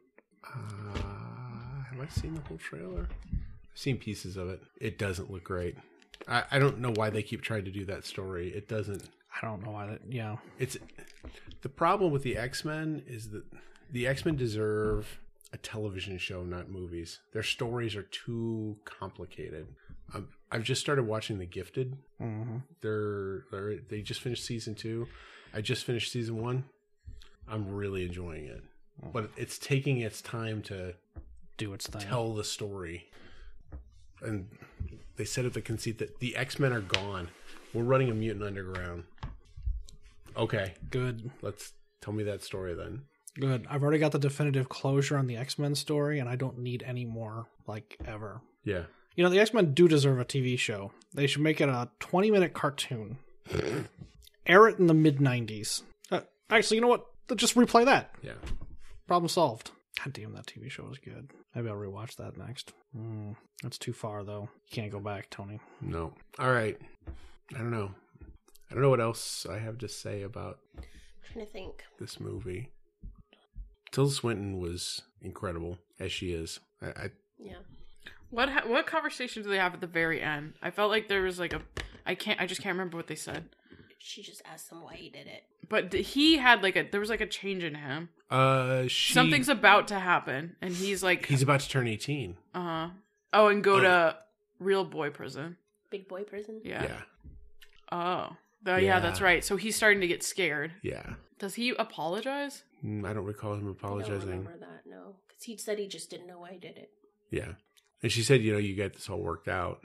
Have I seen the whole trailer? I've seen pieces of it. It doesn't look great. I don't know why they keep trying to do that story. It doesn't. I don't know why that. Yeah. It's the problem with the X-Men is that the X-Men deserve a television show, not movies. Their stories are too complicated. I've just started watching The Gifted. They just finished season 2. I just finished season 1. I'm really enjoying it, but it's taking its time to do its thing, tell the story. And they said at the conceit that the X-Men are gone. We're running a Mutant Underground. Okay, good. Let's tell me that story then. Good. I've already got the definitive closure on the X-Men story, and I don't need any more, ever. Yeah. The X-Men do deserve a TV show. They should make it a 20-minute cartoon. Air it in the mid-90s. Actually, you know what? Just replay that. Yeah. Problem solved. God damn, that TV show was good. Maybe I'll rewatch that next. That's too far, though. You can't go back, Tony. No. All right. I don't know what else I have to say about I'm trying to think. This movie. Tilda Swinton was incredible, as she is. Yeah. What conversation do they have at the very end? I felt like there was I just can't remember what they said. She just asked him why he did it. But he had there was a change in him. Something's about to happen, and he's about to turn 18. Oh, and go to real boy prison. Big boy prison? Yeah. Yeah, that's right. So he's starting to get scared. Yeah. Does he apologize? I don't recall him apologizing. I don't remember that, no. Because he said he just didn't know why he did it. Yeah. And she said, you got this all worked out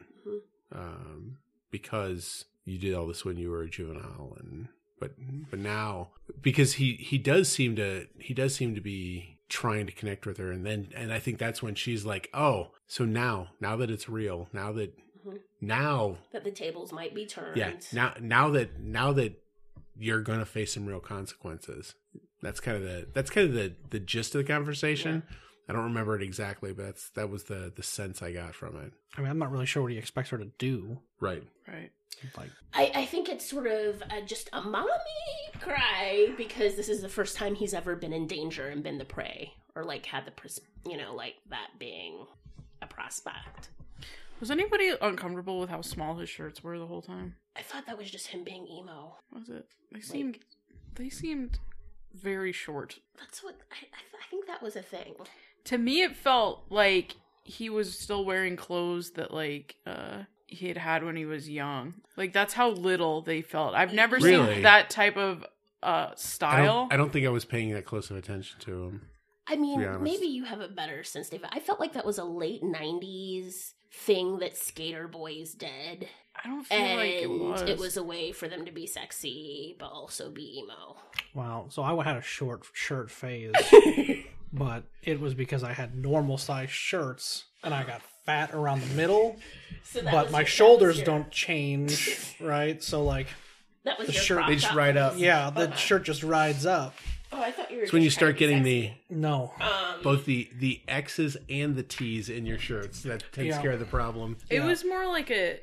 because you did all this when you were a juvenile, but now because he does seem to be trying to connect with her, and I think that's when she's like, oh, so now that it's real, now that Now that the tables might be turned. Yeah. Now that you're going to face some real consequences. That's kind of the gist of the conversation. Yeah. I don't remember it exactly, but that was the sense I got from it. I mean, I'm not really sure what he expects her to do. Right. Like, I think it's sort of just a mommy cry because this is the first time he's ever been in danger and been the prey, or like had the like that being a prospect. Was anybody uncomfortable with how small his shirts were the whole time? I thought that was just him being emo. Was it? They seemed very short. That's what I think that was a thing. To me, it felt like he was still wearing clothes that like he had when he was young. Like that's how little they felt. I've never seen that type of style. I don't think I was paying that close of attention to him. I mean, maybe you have a better sense, David. I felt like that was a late 90s thing that skater boys did. I don't feel like it was. It was a way for them to be sexy, but also be emo. Wow. So I had a short shirt phase, but it was because I had normal size shirts and I got fat around the middle, but my shoulders don't change, right? So like that was the your shirt, they just ride up. Yeah, the shirt just rides up. Oh, I thought you were. It's when you start getting both the X's and the T's in your shirts that takes care of the problem. It was more like a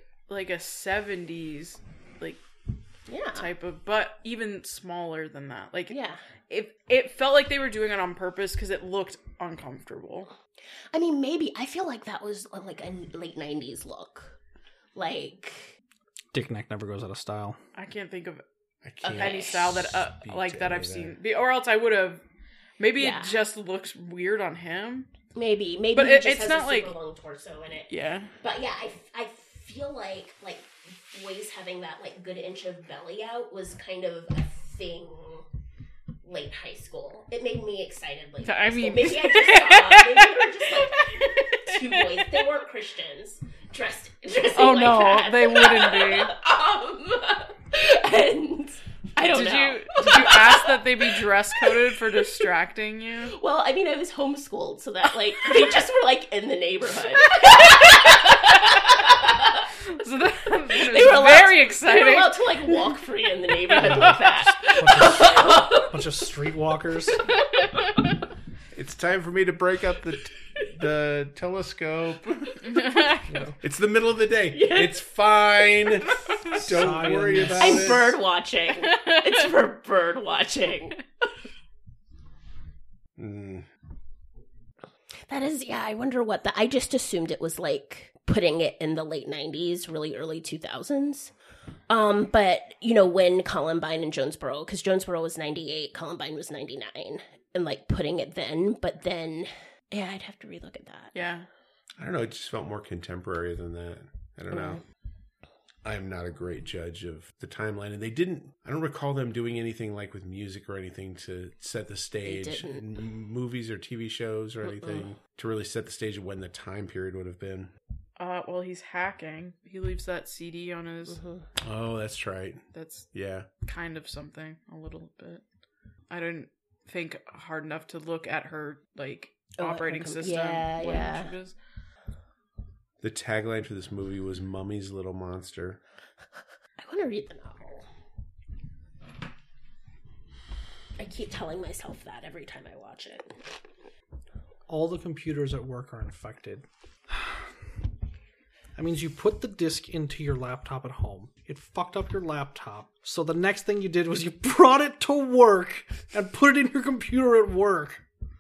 70s type of, but even smaller than that. Like it felt like they were doing it on purpose because it looked uncomfortable. I mean, maybe I feel like that was like a late 90s look. Like Dick Neck never goes out of style. I can't think of any style that that I've seen, or else I would have. Maybe it just looks weird on him. Maybe, but he just it's has not a like super long torso in it. Yeah, but yeah, I feel like boys having that like good inch of belly out was kind of a thing late high school. It made me excited. Like I mean, maybe I just saw maybe they were just like two boys. They weren't Christians dressing. Oh like no, that. they wouldn't be. And I don't know. Did you ask that they be dress coded for distracting you? Well, I mean, I was homeschooled, so that like they just were like in the neighborhood. So they were very exciting. They were allowed to like walk free in the neighborhood like that. Bunch of streetwalkers. It's time for me to break up the telescope. It's the middle of the day. Yeah. It's fine. Don't worry about it. I'm bird watching. It's for bird watching. That is, I wonder what I just assumed it was like putting it in the late 90s, really early 2000s. But, when Columbine and Jonesboro, because Jonesboro was 98, Columbine was 99, and like putting it then, but then, yeah, I'd have to relook at that. Yeah. I don't know, it just felt more contemporary than that. I don't know. I am not a great judge of the timeline, and I don't recall them doing anything like with music or anything to set the stage, in movies or TV shows or anything, to really set the stage of when the time period would have been. Well, he's hacking. He leaves that CD on his... Oh, that's right. That's kind of something, a little bit. I didn't think hard enough to look at her, operating system. Yeah. She was. The tagline for this movie was Mummy's Little Monster. I want to read the novel. I keep telling myself that every time I watch it. All the computers at work are infected. That means you put the disk into your laptop at home. It fucked up your laptop. So the next thing you did was you brought it to work and put it in your computer at work.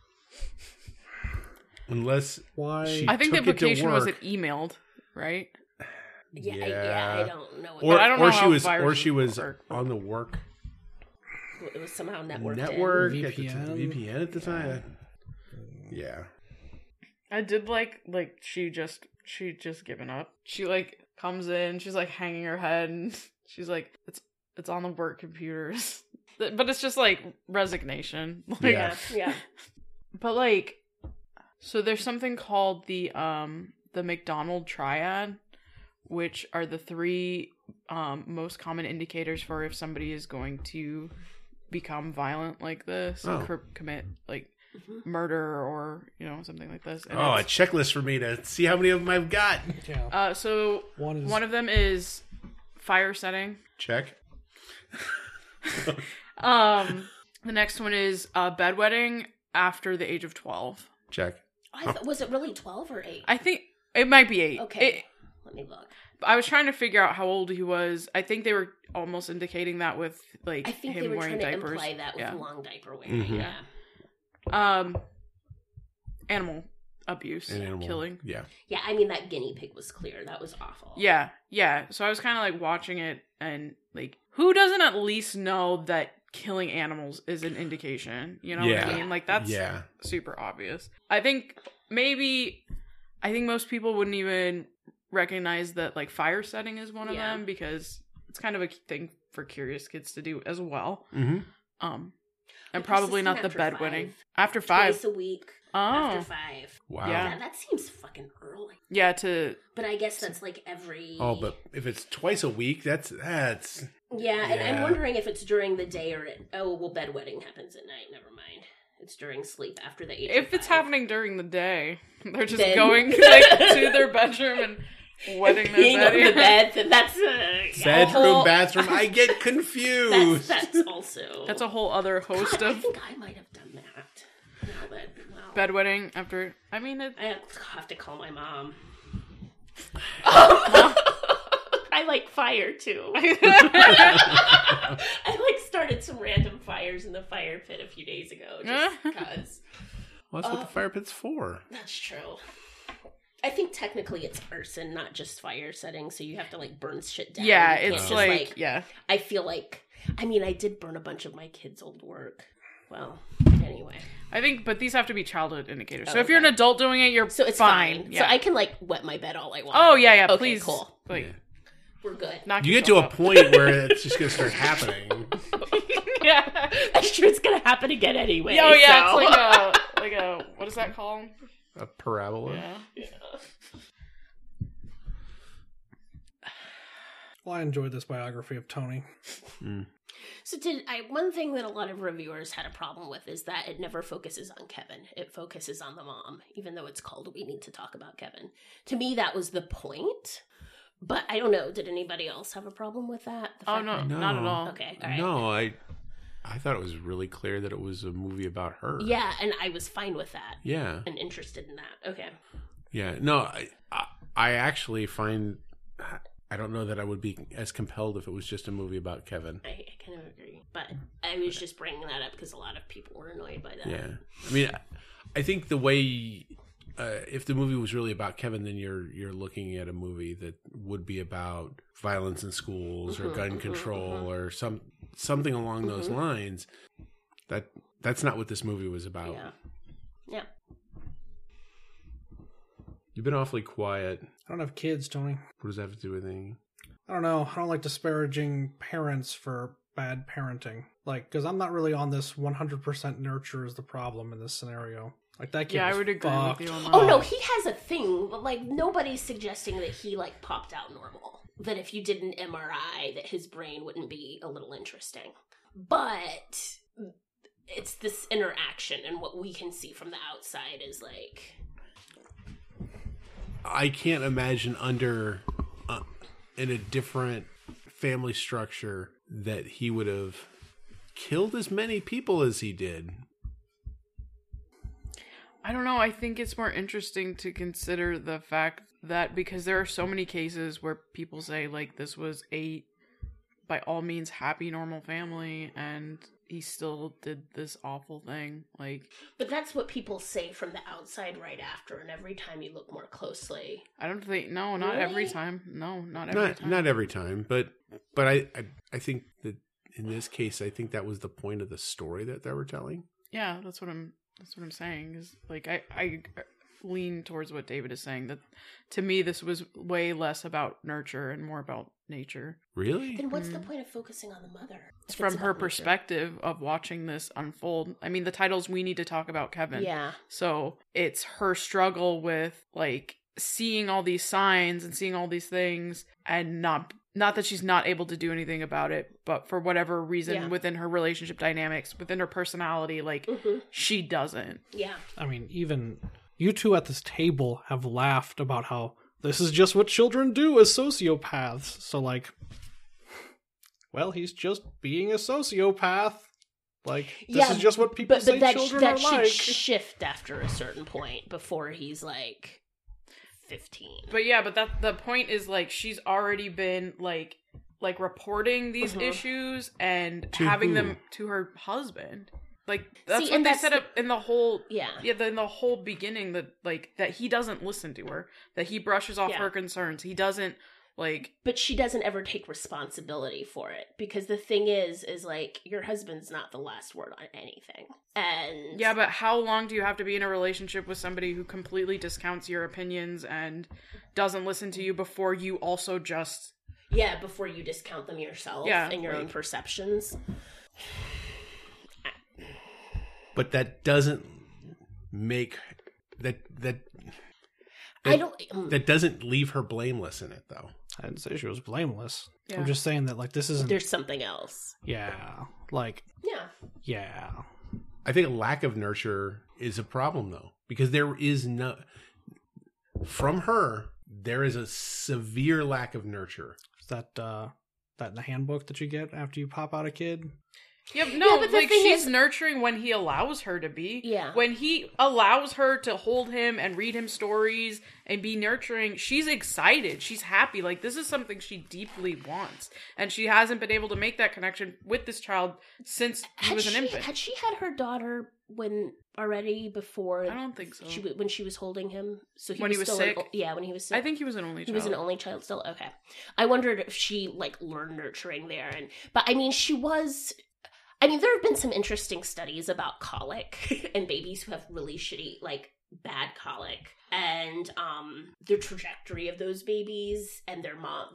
Unless I think the implication was it emailed, right? Yeah, I don't know. I don't know or she was on the work. It was somehow networked. VPN at the time. Yeah. I did like she just given up. She comes in, she's hanging her head, and she's like, it's on the work computers. But it's just resignation. Yeah. But so there's something called the McDonald Triad, which are the three most common indicators for if somebody is going to become violent like this, commit murder or, something like this. And a checklist for me to see how many of them I've got. Yeah. So one of them is fire setting. Check. The next one is bedwetting after the age of 12. Check. Was it really 12 or 8? I think it might be 8. Okay. Let me look. I was trying to figure out how old he was. I think they were almost indicating that with like him wearing diapers. I think they were trying to imply that with long diaper wearing. Mm-hmm. Yeah. Animal abuse, killing. Yeah. Yeah, I mean that guinea pig was clear. That was awful. Yeah. Yeah. So I was kind of like watching it and like, who doesn't at least know that killing animals is an indication? You know what I mean? Like that's super obvious. I think most people wouldn't even recognize that like fire setting is one of them because it's kind of a thing for curious kids to do as well. Mm-hmm. And probably not the bedwetting. After 5. Twice a week. Oh. After 5. Wow. Yeah, that seems fucking early. Yeah, But I guess that's like every... Oh, but if it's twice a week, that's... Yeah, and I'm wondering if it's during the day or... bedwetting happens at night. Never mind. It's during sleep after the age of 5. If it's happening during the day, they're just going to their bedroom and wetting their bed. The bed. That's bedroom, bathroom. I get confused. That's also... That's a whole other host of... I think I might have done that. Bedwetting after... I have to call my mom. I like fire, too. I started some random fires in the fire pit a few days ago, just because. Well, that's what the fire pit's for. That's true. I think technically it's arson, not just fire setting, so you have to, burn shit down. Yeah, it's I feel like... I did burn a bunch of my kids' old work. Well, anyway. I think, but these have to be childhood indicators. So if you're an adult doing it, you're it's fine. Yeah. So I can wet my bed all I want. Oh yeah, okay, please. Cool. Like, we're good. You get to a point where it's just gonna start happening. Yeah, I'm sure it's gonna happen again anyway. Oh yeah, so. It's like a what is that called? A parabola. Yeah. Well, I enjoyed this biography of Tony. So one thing that a lot of reviewers had a problem with is that it never focuses on Kevin. It focuses on the mom, even though it's called We Need to Talk About Kevin. To me, that was the point. But I don't know. Did anybody else have a problem with that? No, not at all. Okay, all right. No, I thought it was really clear that it was a movie about her. Yeah, and I was fine with that. Yeah. And interested in that. Okay. Yeah, no, I actually find... I don't know that I would be as compelled if it was just a movie about Kevin. I kind of agree. But I was just bringing that up because a lot of people were annoyed by that. Yeah. I think the way... if the movie was really about Kevin, then you're looking at a movie that would be about violence in schools or gun control or something along those lines. That's not what this movie was about. Yeah. You've been awfully quiet. I don't have kids, Tony. What does that have to do with anything? I don't know. I don't like disparaging parents for bad parenting. Because I'm not really on this 100% nurture is the problem in this scenario. That kid I would agree with you on that. Oh, no, he has a thing. But, nobody's suggesting that he, popped out normal. That if you did an MRI, that his brain wouldn't be a little interesting. But it's this interaction, and what we can see from the outside is, I can't imagine under in a different family structure that he would have killed as many people as he did. I don't know. I think it's more interesting to consider the fact that because there are so many cases where people say this was a by all means happy normal family and he still did this awful thing. But that's what people say from the outside right after, and every time you look more closely. I don't think not really? Every time. No, not every time. Not every time, but I think that in this case I think that was the point of the story that they were telling. Yeah, that's what I'm saying is I lean towards what David is saying, that to me this was way less about nurture and more about nature. Really? Then what's the point of focusing on the mother? It's from her perspective of watching this unfold. I mean, the title's We Need to Talk About Kevin. Yeah. So it's her struggle with seeing all these signs and seeing all these things and not not that she's not able to do anything about it, but for whatever reason within her relationship dynamics, within her personality, like she doesn't. Yeah. I mean, even you two at this table have laughed about how this is just what children do as sociopaths. So like, well, he's just being a sociopath. Like, this is just what people say children are like. That should shift after a certain point before he's like 15. But the point is, like, she's already been like reporting these issues and having them to her husband. Like, that's what they set up in the whole in the whole beginning, that like that he doesn't listen to her, that he brushes off her concerns. He doesn't but she doesn't ever take responsibility for it, because the thing is like, your husband's not the last word on anything. And yeah, but how long do you have to be in a relationship with somebody who completely discounts your opinions and doesn't listen to you before you also just before you discount them yourself and your own perceptions? But that doesn't make that doesn't leave her blameless in it, though. I didn't say she was blameless. Yeah. I'm just saying that, like, this isn't... There's something else. Yeah. Like... Yeah. Yeah. I think a lack of nurture is a problem, though. Because there is no... From her, there is a severe lack of nurture. Is that in the handbook that you get after you pop out a kid? Yeah, no, but like, she's nurturing when he allows her to be. Yeah. When he allows her to hold him and read him stories and be nurturing, she's excited. She's happy. Like, this is something she deeply wants. And she hasn't been able to make that connection with this child since he was an infant. Had she had her daughter before? I don't think so. When she was holding him? So when he was sick? When he was sick. I think he was an only child. He was an only child still? Okay. I wondered if she, like, learned nurturing there. But, I mean, there have been some interesting studies about colic and babies who have really shitty, like, bad colic, and the trajectory of those babies and their mom,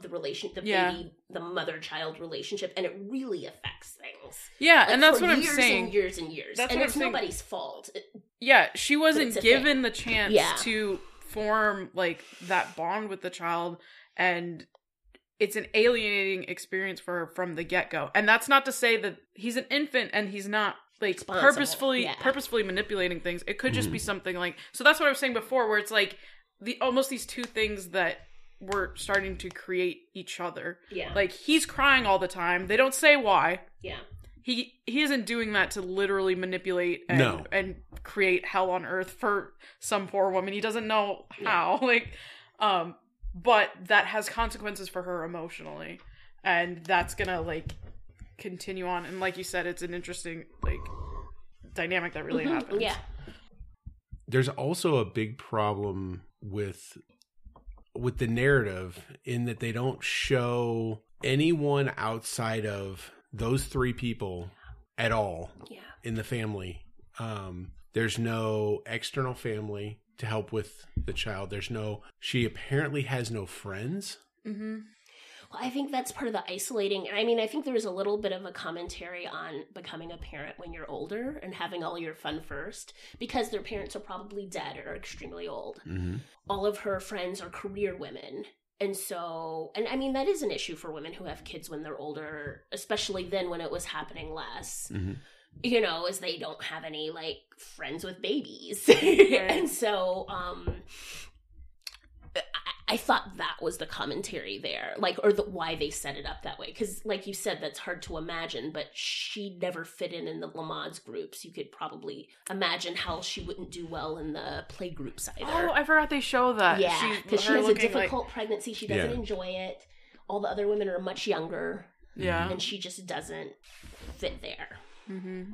the mother-child relationship, and it really affects things. Yeah, like, and that's what I'm saying. And years and years. And it's nobody's fault. She wasn't given the chance to form, like, that bond with the child, and it's an alienating experience for her from the get-go. And that's not to say that he's an infant and he's not, like, purposefully manipulating things. It could just be something like... So that's what I was saying before, where it's like almost these two things that were starting to create each other. Yeah. Like, he's crying all the time. They don't say why. Yeah. He isn't doing that to literally manipulate and create hell on earth for some poor woman. He doesn't know how. Like, but that has consequences for her emotionally, and that's gonna, like, continue on. And like you said, it's an interesting, like, dynamic that really happens. Yeah. There's also a big problem with the narrative in that they don't show anyone outside of those three people at all in the family. There's no external family to help with the child. She apparently has no friends. Mm-hmm. Well, I think that's part of the isolating. I mean, I think there was a little bit of a commentary on becoming a parent when you're older and having all your fun first, because their parents are probably dead or extremely old. Mm-hmm. All of her friends are career women. And so, and I mean, that is an issue for women who have kids when they're older, especially then when it was happening less. Mm-hmm. You know, as they don't have any, like, friends with babies. And so, I thought that was the commentary there, like, or why they set it up that way. Because, like you said, that's hard to imagine, but she never fit in the Lamaze groups. You could probably imagine how she wouldn't do well in the play groups either. Oh, I forgot they show that. Yeah, because she has a difficult pregnancy. She doesn't enjoy it. All the other women are much younger. Yeah. And she just doesn't fit there. Mm-hmm.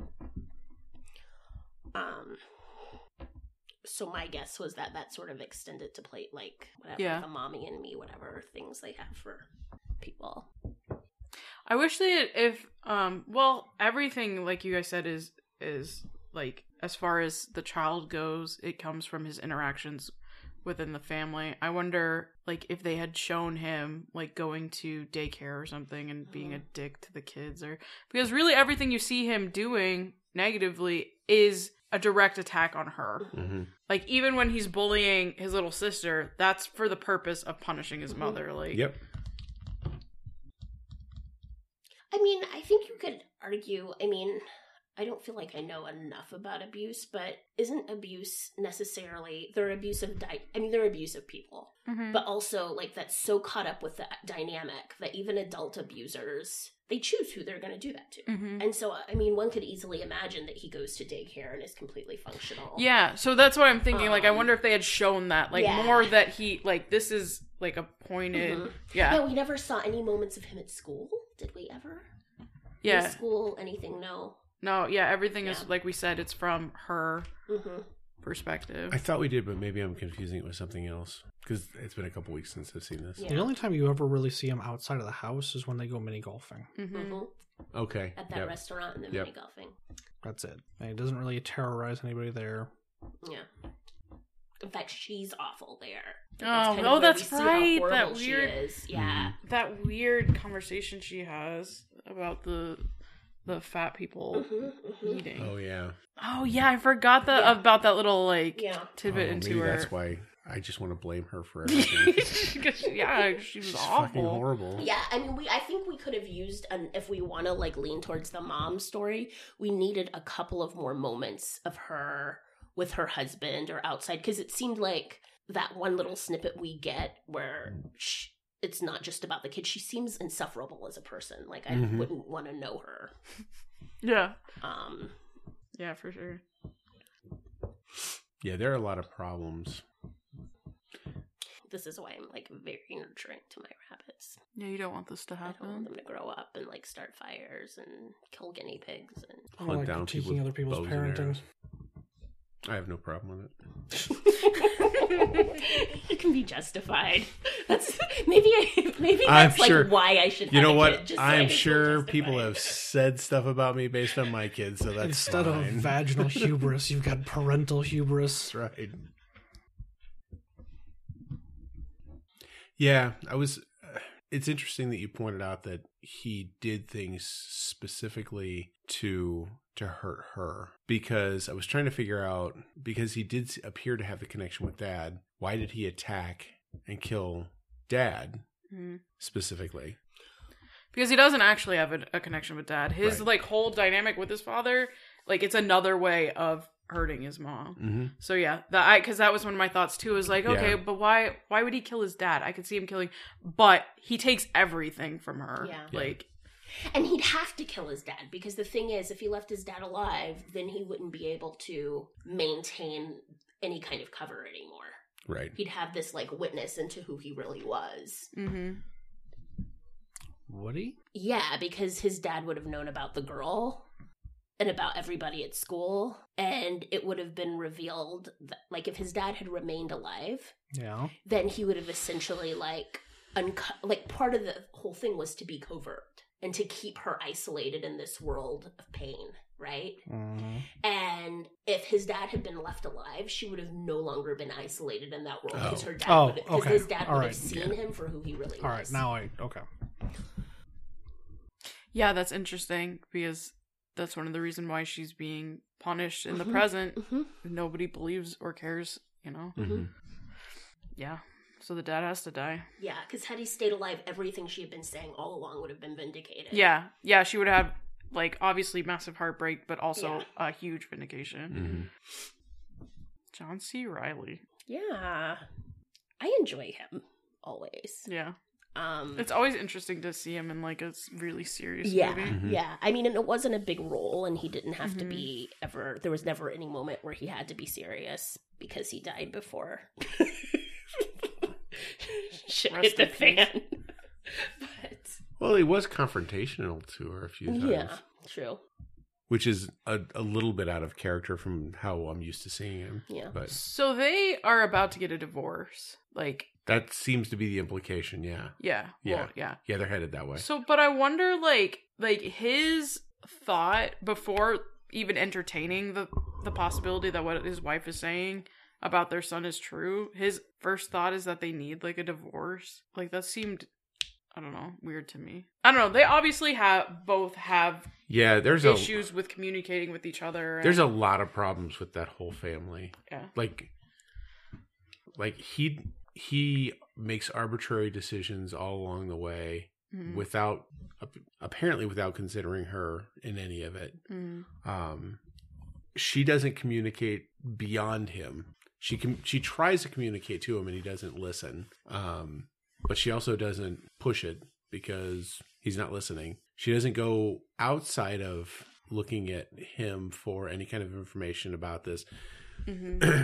So my guess was that sort of extended to play, like, whatever, the Mommy and Me, whatever things they have for people. I wish everything, like you guys said, is like, as far as the child goes, it comes from his interactions within the family. I wonder, like, if they had shown him, like, going to daycare or something and being a dick to the kids, or because really everything you see him doing negatively is a direct attack on her. Mm-hmm. Like, even when he's bullying his little sister, that's for the purpose of punishing his mother. Like, yep. I mean, I think you could argue, I don't feel like I know enough about abuse, but isn't abuse necessarily, they're abusive people, but also like that's so caught up with the dynamic that even adult abusers, they choose who they're going to do that to. And so, one could easily imagine that he goes to daycare and is completely functional. Yeah, so that's what I'm thinking. Like, I wonder if they had shown that, like, more that he, like, this is, like, a pointed, No, we never saw any moments of him at school. Did we ever? Yeah. In school, anything, no. No, yeah, everything is, like we said, it's from her perspective. I thought we did, but maybe I'm confusing it with something else. Because it's been a couple weeks since I've seen this. Yeah. The only time you ever really see him outside of the house is when they go mini golfing. Okay. At that restaurant and then mini golfing. That's it. And he doesn't really terrorize anybody there. Yeah. In fact, she's awful there. That's right. That weird, yeah. That weird conversation she has about the fat people eating. Oh yeah. Oh yeah, I forgot about that little like tidbit into maybe her. That's why I just want to blame her for everything. She was awful. Fucking horrible. Yeah, I think we could have used, if we want to like lean towards the mom story, we needed a couple of more moments of her with her husband or outside, because it seemed like that one little snippet we get where it's not just about the kid. She seems insufferable as a person. Like, I wouldn't want to know her. Yeah. Yeah, for sure. Yeah, there are a lot of problems. This is why I'm, like, very nurturing to my rabbits. Yeah, you don't want this to happen. I don't want them to grow up and, like, start fires and kill guinea pigs. And Hunt down critiquing other people's parenting. I have no problem with it. You can be justified. That's maybe that's like why I should. You know what? I'm sure people have said stuff about me based on my kids, so that's instead fine. of vaginal hubris, you've got parental hubris. That's right. Yeah, it's interesting that you pointed out that he did things specifically to hurt her, because I was trying to figure out, because he did appear to have the connection with Dad, why did he attack and kill Dad specifically? Because he doesn't actually have a connection with Dad. His like whole dynamic with his father, like, it's another way of hurting his mom. So yeah, because that was one of my thoughts too. Is like, okay, but why would he kill his dad? I could see him killing, but he takes everything from her. Like. And he'd have to kill his dad, because the thing is, if he left his dad alive, then he wouldn't be able to maintain any kind of cover anymore. Right. He'd have this, like, witness into who he really was. Would he? Yeah, because his dad would have known about the girl and about everybody at school, and it would have been revealed that, like, if his dad had remained alive, then he would have essentially, like, part of the whole thing was to be covert and to keep her isolated in this world of pain, right? And if his dad had been left alive, she would have no longer been isolated in that world, because her dad his dad would have seen him for who he really was. All right, now okay. Yeah, that's interesting, because that's one of the reasons why she's being punished in the present. Nobody believes or cares, you know? Yeah. So the dad has to die. Yeah, because had he stayed alive, everything she had been saying all along would have been vindicated. Yeah. Yeah, she would have, like, obviously massive heartbreak, but also a huge vindication. John C. Reilly. Yeah. I enjoy him, always. Yeah. It's always interesting to see him in, like, a really serious movie. Yeah. I mean, and it wasn't a big role, and he didn't have to be ever... There was never any moment where he had to be serious, because he died before... Shit hit the fan. Well, he was confrontational to her a few times. Yeah, true. Which is a little bit out of character from how I'm used to seeing him. Yeah. But so they are about to get a divorce. Like, that seems to be the implication, yeah. Yeah. Well, yeah. Yeah, they're headed that way. So, but I wonder, like his thought before even entertaining the possibility that what his wife is saying about their son is true, his first thought is that they need, like, a divorce. Like, that seemed, I don't know, weird to me. I don't know. They obviously both have there's issues with communicating with each other. There's a lot of problems with that whole family. Yeah. Like he makes arbitrary decisions all along the way. apparently without considering her in any of it. Mm. She doesn't communicate beyond him. She tries to communicate to him and he doesn't listen. But she also doesn't push it because he's not listening. She doesn't go outside of looking at him for any kind of information about this. Mm-hmm.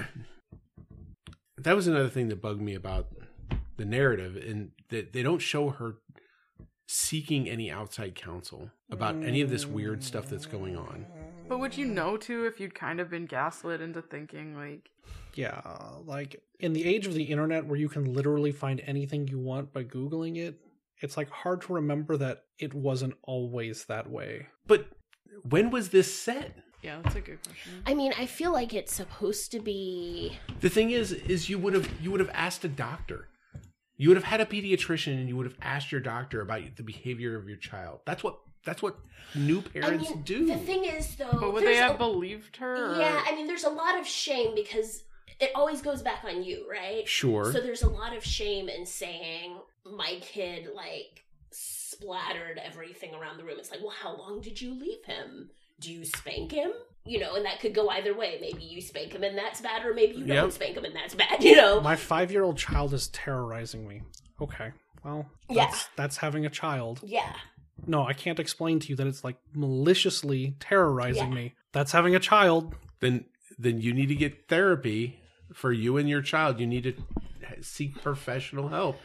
That was another thing that bugged me about the narrative, and that they don't show her seeking any outside counsel about any of this weird stuff that's going on. But would you know too if you'd kind of been gaslit into thinking like... Yeah, like in the age of the internet where you can literally find anything you want by Googling it, it's like hard to remember that it wasn't always that way. But when was this set? Yeah, that's a good question. I mean, I feel like it's supposed to be... The thing is you would have asked a doctor. You would have had a pediatrician and you would have asked your doctor about the behavior of your child. That's what new parents do. The thing is, though... But would they have believed her? Yeah, I mean, there's a lot of shame because it always goes back on you, right? Sure. So there's a lot of shame in saying, my kid, like, splattered everything around the room. It's like, well, how long did you leave him? Do you spank him? You know, and that could go either way. Maybe you spank him and that's bad, or maybe you don't spank him and that's bad, you know? My 5-year-old child is terrorizing me. Okay, well, that's having a child. Yeah. No, I can't explain to you that it's like maliciously terrorizing me. That's having a child. Then you need to get therapy for you and your child. You need to seek professional help.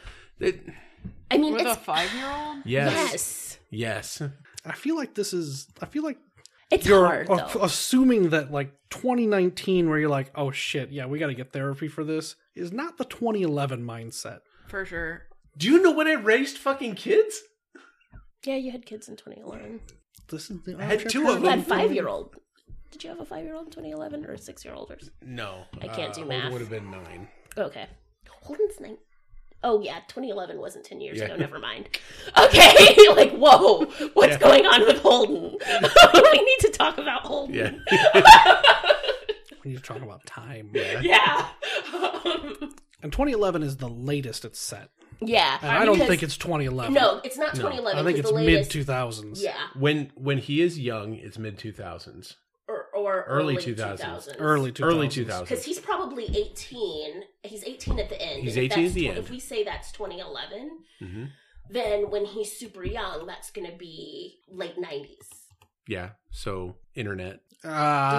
I mean, with it's... a 5-year-old? Yes. I feel like it's you're hard, though. Assuming that like 2019 where you're like, oh shit, yeah, we got to get therapy for this is not the 2011 mindset. For sure. Do you know when I raised fucking kids? Yeah, you had kids in 2011. This is I had 2 of them. You had 5-year-old. Did you have a 5-year-old in 2011 or a 6-year-old? No. I can't do math. It would have been 9. Okay. Holden's 9. Oh, yeah, 2011 wasn't 10 years ago. Never mind. Okay, like, whoa, what's going on with Holden? We need to talk about Holden. Yeah. We need to talk about time. Yeah. And 2011 is the latest it's set. Yeah. And I don't think it's 2011. No, it's not 2011. I think it's mid-2000s. Yeah. When he is young, it's mid-2000s. Or early 2000s. Early 2000s. Because he's probably 18. He's 18 at the end. He's 18 at the end. If we say that's 2011, then when he's super young, that's going to be late 90s. Yeah, so internet. Not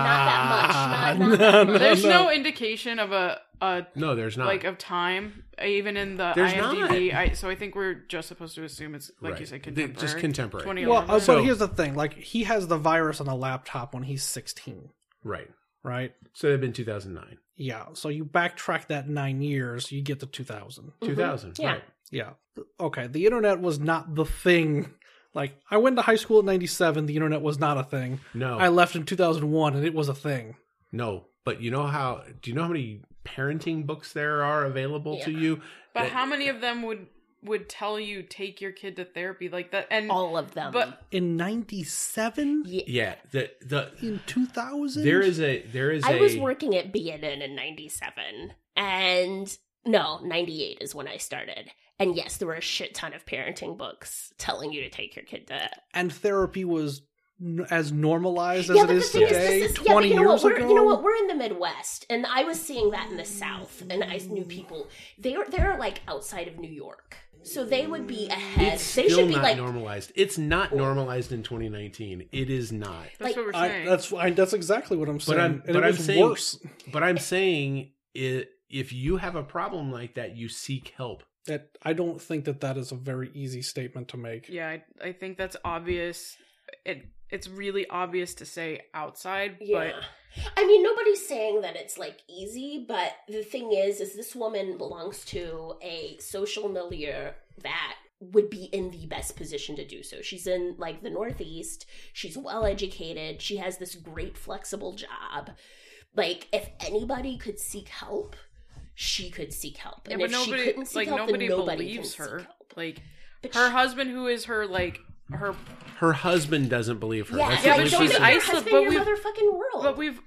that much. There's no indication of a no, there's not. Like of time, even in the there's IMDb. So I think we're just supposed to assume it's like you said, contemporary. Just contemporary. 2011. Well, but here's the thing: like he has the virus on a laptop when he's 16. Right. So it'd been 2009. Yeah. So you backtrack that 9 years, you get to 2000. 2000. Yeah. Right. Yeah. Okay. The internet was not the thing. Like, I went to high school in 97, the internet was not a thing. No. I left in 2001, and it was a thing. No. But do you know how many parenting books there are available to you? But how many of them would tell you take your kid to therapy like that? And all of them. But in 97? Yeah. In 2000? There is I was working at BNN in 97, and 98 is when I started. And yes, there were a shit ton of parenting books telling you to take your kid to... And therapy was as normalized as it is today, 20 years ago? You know what? We're in the Midwest, and I was seeing that in the South, and I knew people... They're like outside of New York. So they would be ahead. It's they still should be not like normalized. It's not normalized in 2019. It is not. That's what we're saying. That's exactly what I'm saying. But I'm saying worse. But I'm saying if you have a problem like that, you seek help. That I don't think that is a very easy statement to make. Yeah, I think that's obvious. It's really obvious to say outside, yeah. But I mean, nobody's saying that it's like easy, but the thing is this woman belongs to a social milieu that would be in the best position to do so. She's in like the Northeast. She's well educated. She has this great flexible job. Like, if anybody could seek help, she could seek help. And if she couldn't seek help, then nobody believes her. Like, her husband, who is her, like, her husband doesn't believe her. Yeah, That's like, the don't she's make your husband your motherfucking world. But we've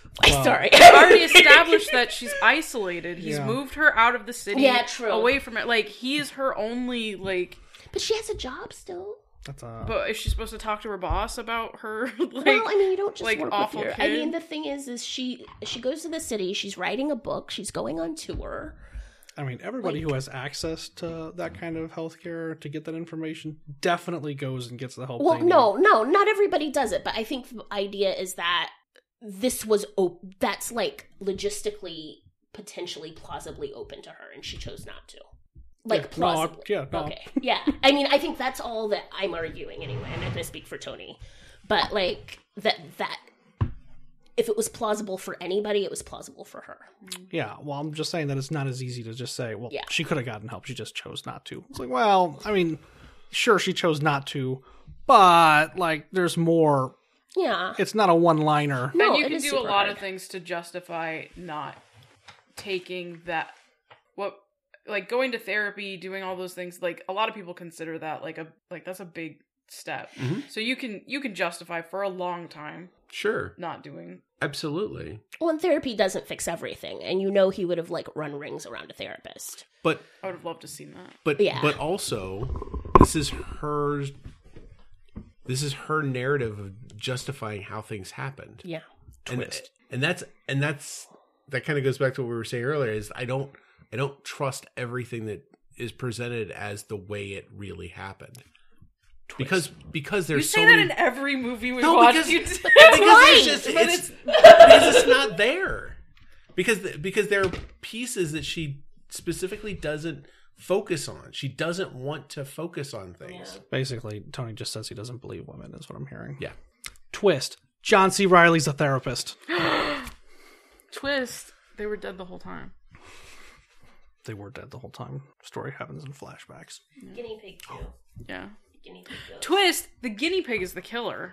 Sorry. I've already established that she's isolated. He's moved her out of the city. Yeah, true. Away from it. Like, he is her only, like... But she has a job still. But is she supposed to talk to her boss about her, like... Well, I mean, you don't just like, work awful with your... kid? I mean, the thing is she goes to the city, she's writing a book, she's going on tour. I mean, everybody who has access to that kind of healthcare to get that information definitely goes and gets the help. Well, no, not everybody does it, but I think the idea is that this was that's like logistically, potentially, plausibly open to her, and she chose not to. Like plausibly. No. Okay. Yeah. I mean, I think that's all that I'm arguing anyway. I'm not going to speak for Tony, but like that. If it was plausible for anybody, it was plausible for her. Yeah, well, I'm just saying that it's not as easy to just say, well, she could have gotten help, she just chose not to. It's like, well, I mean, sure, she chose not to, but, like, there's more. Yeah. It's not a one-liner. No, and you can do a lot of things to justify not taking that, like, going to therapy, doing all those things, like, a lot of people consider that, like, that's a big step. Mm-hmm. So you can justify for a long time. Sure. Not doing. Absolutely. Well, and therapy doesn't fix everything, and you know he would have, like, run rings around a therapist. But I would have loved to have seen that. But also, this is her narrative of justifying how things happened. Yeah. Twist. And that kind of goes back to what we were saying earlier, is I don't trust everything that is presented as the way it really happened. Because there's you say so that many... in every movie we watch. Because right. because it's not there. Because there are pieces that she specifically doesn't focus on. She doesn't want to focus on things. Yeah. Basically, Tony just says he doesn't believe women, is what I'm hearing. Yeah. Twist. John C. Reilly's a therapist. Twist. They were dead the whole time. They were dead the whole time. Story happens in flashbacks. Guinea pig too. Yeah. Guinea pig goes. Twist. The guinea pig is the killer.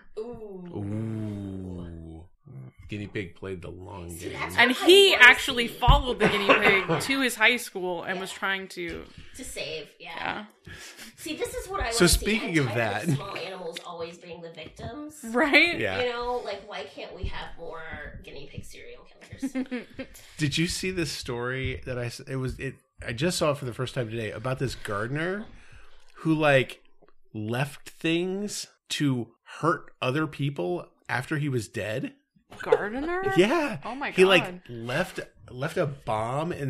Ooh. Guinea pig played the long game. And he actually followed the guinea pig to his high school and was trying to save. Yeah. See, this is what I. So speaking of that, small animals always being the victims, right? Yeah. You know, like, why can't we have more guinea pig serial killers? Did you see this story that I just saw it for the first time today about this gardener who, like, left things to hurt other people after he was dead? Gardener? Yeah. Oh my god. He, like, left a bomb in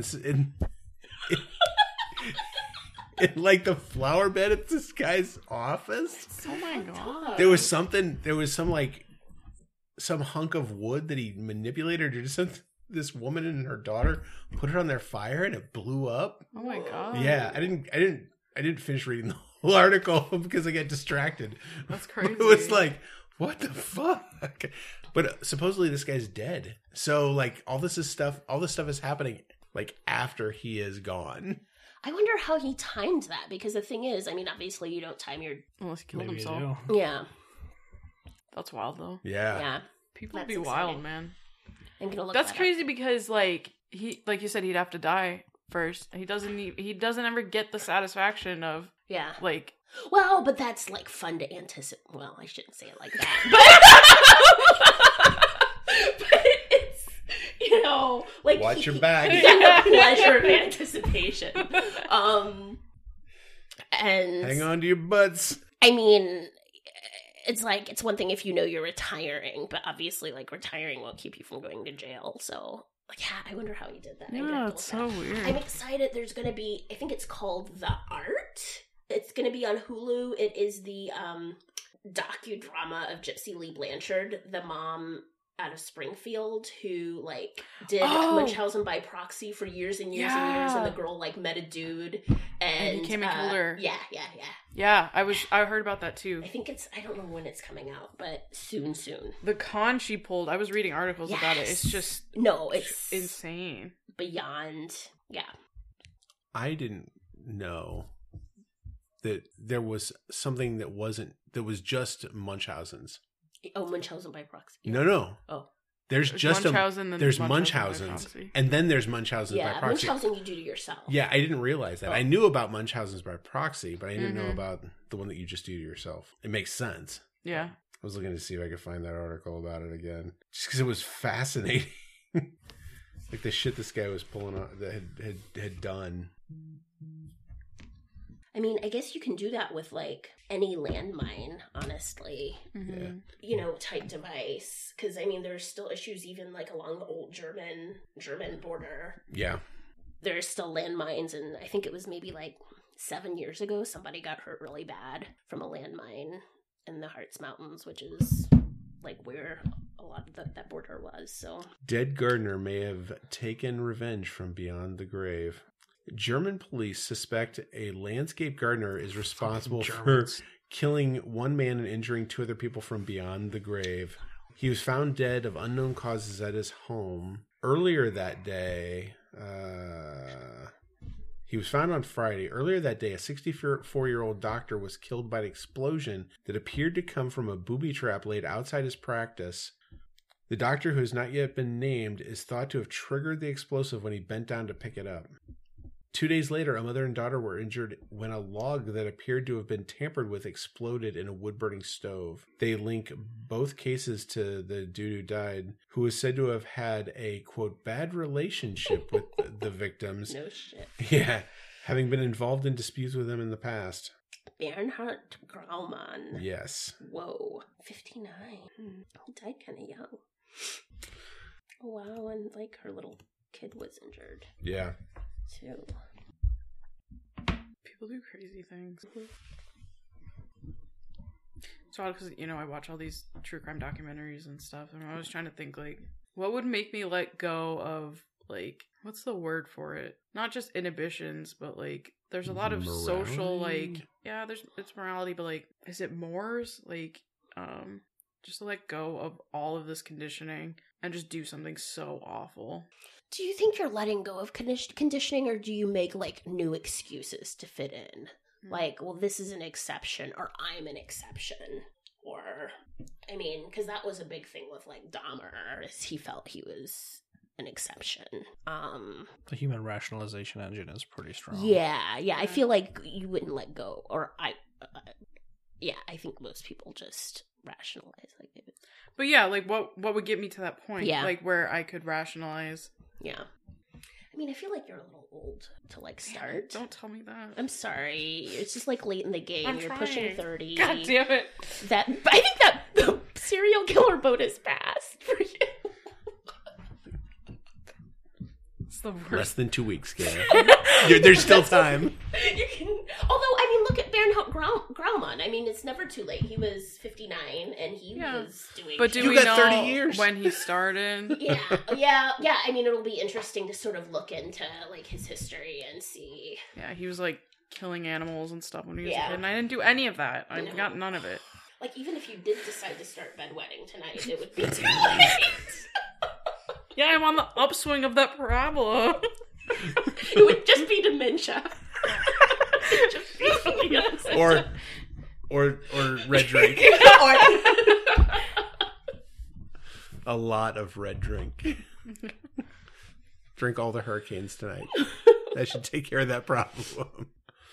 like the flower bed at this guy's office. Oh my god. There was some hunk of wood that he manipulated, or just this woman and her daughter put it on their fire and it blew up. Oh my god. Yeah, I didn't finish reading the whole article because I got distracted. That's crazy. It was like, what the fuck? But supposedly this guy's dead. So, like, all this stuff is happening, like, after he is gone. I wonder how he timed that, because the thing is, I mean, obviously you don't time your... Unless he killed himself. Yeah. That's wild, though. Yeah. Yeah. People would be wild, man. I'm gonna look That's that crazy because, like you said, he'd have to die first. He doesn't ever get the satisfaction of... Yeah. Like... Well, but that's, like, fun to anticipate. Well, I shouldn't say it like that. But it's, you know, like... Watch your back. The pleasure of anticipation. And... Hang on to your butts. I mean, it's like, it's one thing if you know you're retiring, but obviously, like, retiring won't keep you from going to jail, so... Like, yeah, I wonder how he did that. Yeah, it's so weird. I'm excited. There's going to be, I think it's called The Art. It's going to be on Hulu. It is the docudrama of Gypsy Lee Blanchard, the mom out of Springfield who, like, did Munchausen by proxy for years and years and years, and the girl, like, met a dude and he came and killed her. Yeah. Yeah, I heard about that too. I don't know when it's coming out, but soon. The con she pulled, I was reading articles about it. It's just it's insane. Beyond, yeah. I didn't know that there was something that was just Munchausen's. Oh, Munchausen by proxy. No. Oh. There's Munchausen's, and then there's Munchausen's by proxy. Munchausen you do to yourself. Yeah, I didn't realize that. I knew about Munchausen's by proxy, but I didn't know about the one that you just do to yourself. It makes sense. Yeah. I was looking to see if I could find that article about it again, just because it was fascinating. Like the shit this guy was pulling on that had done. I mean, I guess you can do that with like any landmine, honestly. Mm-hmm. You know, type device. Because I mean, there's still issues even like along the old German border. Yeah. There's still landmines, and I think it was maybe like 7 years ago somebody got hurt really bad from a landmine in the Harz Mountains, which is like where a lot of that border was. So dead gardener may have taken revenge from beyond the grave. German police suspect a landscape gardener is responsible for killing one man and injuring 2 other people from beyond the grave. He was found dead of unknown causes at his home. Earlier that day, he was found on Friday. Earlier that day, a 64-year-old doctor was killed by an explosion that appeared to come from a booby trap laid outside his practice. The doctor, who has not yet been named, is thought to have triggered the explosive when he bent down to pick it up. 2 days later, a mother and daughter were injured when a log that appeared to have been tampered with exploded in a wood-burning stove. They link both cases to the dude who died, who was said to have had a, quote, bad relationship with the victims. No shit. Yeah, having been involved in disputes with them in the past. Bernhard Graumann. Yes. Whoa. 59. He died kind of young. Oh, wow, and like her little kid was injured. Yeah. Too. People do crazy things. It's odd because, you know, I watch all these true crime documentaries and stuff, and I was trying to think, like, what would make me let go of, like, what's the word for it? Not just inhibitions, but, like, there's a lot of social, like, yeah, it's morality, but, like, is it mores? Like, just to let go of all of this conditioning and just do something so awful. Do you think you're letting go of conditioning, or do you make, like, new excuses to fit in? Like, well, this is an exception, or I'm an exception. Or, I mean, because that was a big thing with, like, Dahmer, is he felt he was an exception. The human rationalization engine is pretty strong. Yeah, I feel like you wouldn't let go, or I think most people just rationalize like it. But yeah, like, what would get me to that point? Yeah. Like, where I could rationalize. Yeah. I mean, I feel like you're a little old to, like, start. Don't tell me that. I'm sorry. It's just, like, late in the game. You're pushing 30. God damn it. I think that the serial killer boat is passed for you. It's the worst. Less than 2 weeks, Gail. There's still time. You can. Although, I mean, look at Bernhard Graumann. I mean, it's never too late. He was 59, and he was doing. But do you we got know 30 years. when he started? Yeah. I mean, it'll be interesting to sort of look into, like, his history and see. Yeah, he was, like, killing animals and stuff when he was a kid, and I didn't do any of that. I got none of it. Like, even if you did decide to start bedwetting tonight, it would be too late. Yeah, I'm on the upswing of that parabola. It would just be dementia. Just be something else. Or red drink. A lot of red drink. Drink all the hurricanes tonight. That should take care of that problem.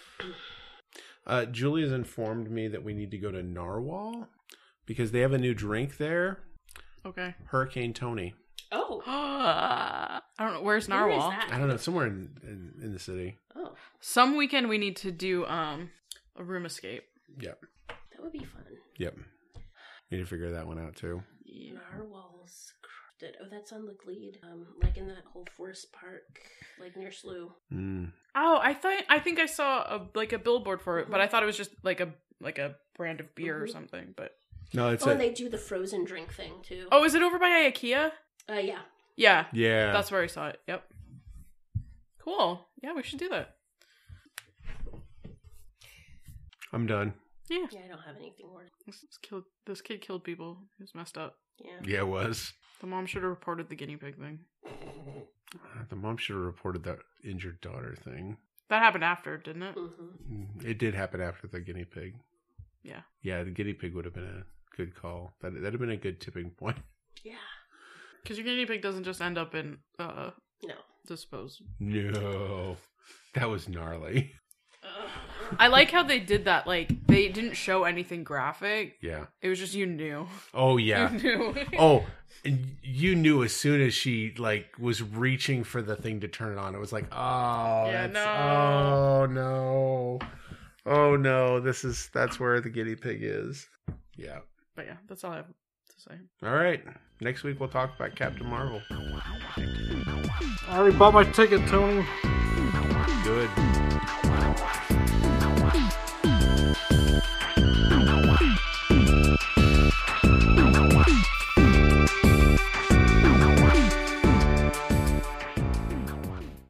Julia's informed me that we need to go to Narwhal because they have a new drink there. Okay. Hurricane Tony. Oh. I don't know. Where's Narwhal? Where is that? I don't know. Somewhere in the city. Oh. Some weekend we need to do a room escape. Yep. That would be fun. Yep. Need to figure that one out too. Yeah. Narwhal's crafted. Oh, that's on the Glebe. Like in that whole forest park, like near Slough. Oh, I think I saw a billboard for it, but I thought it was just like a brand of beer or something. But no, it's and they do the frozen drink thing too. Oh, is it over by IKEA? Yeah. Yeah. Yeah. That's where I saw it. Yep. Cool. Yeah, we should do that. I'm done. Yeah. Yeah, I don't have anything more. This kid killed people. He was messed up. Yeah. Yeah, it was. The mom should have reported the guinea pig thing. The mom should have reported that injured daughter thing. That happened after, didn't it? Mm-hmm. It did happen after the guinea pig. Yeah. Yeah, the guinea pig would have been a good call. That'd have been a good tipping point. Yeah. Because your guinea pig doesn't just end up in no. disposed. No. That was gnarly. I like how they did that. Like, they didn't show anything graphic. Yeah. It was just, you knew. Oh, yeah. You knew. Oh, and you knew as soon as she, like, was reaching for the thing to turn it on. It was like, oh, yeah, oh, no. Oh, no. That's where the guinea pig is. Yeah. But yeah, that's all I have to say. All right. Next week, we'll talk about Captain Marvel. I already bought my ticket, Tony. Good.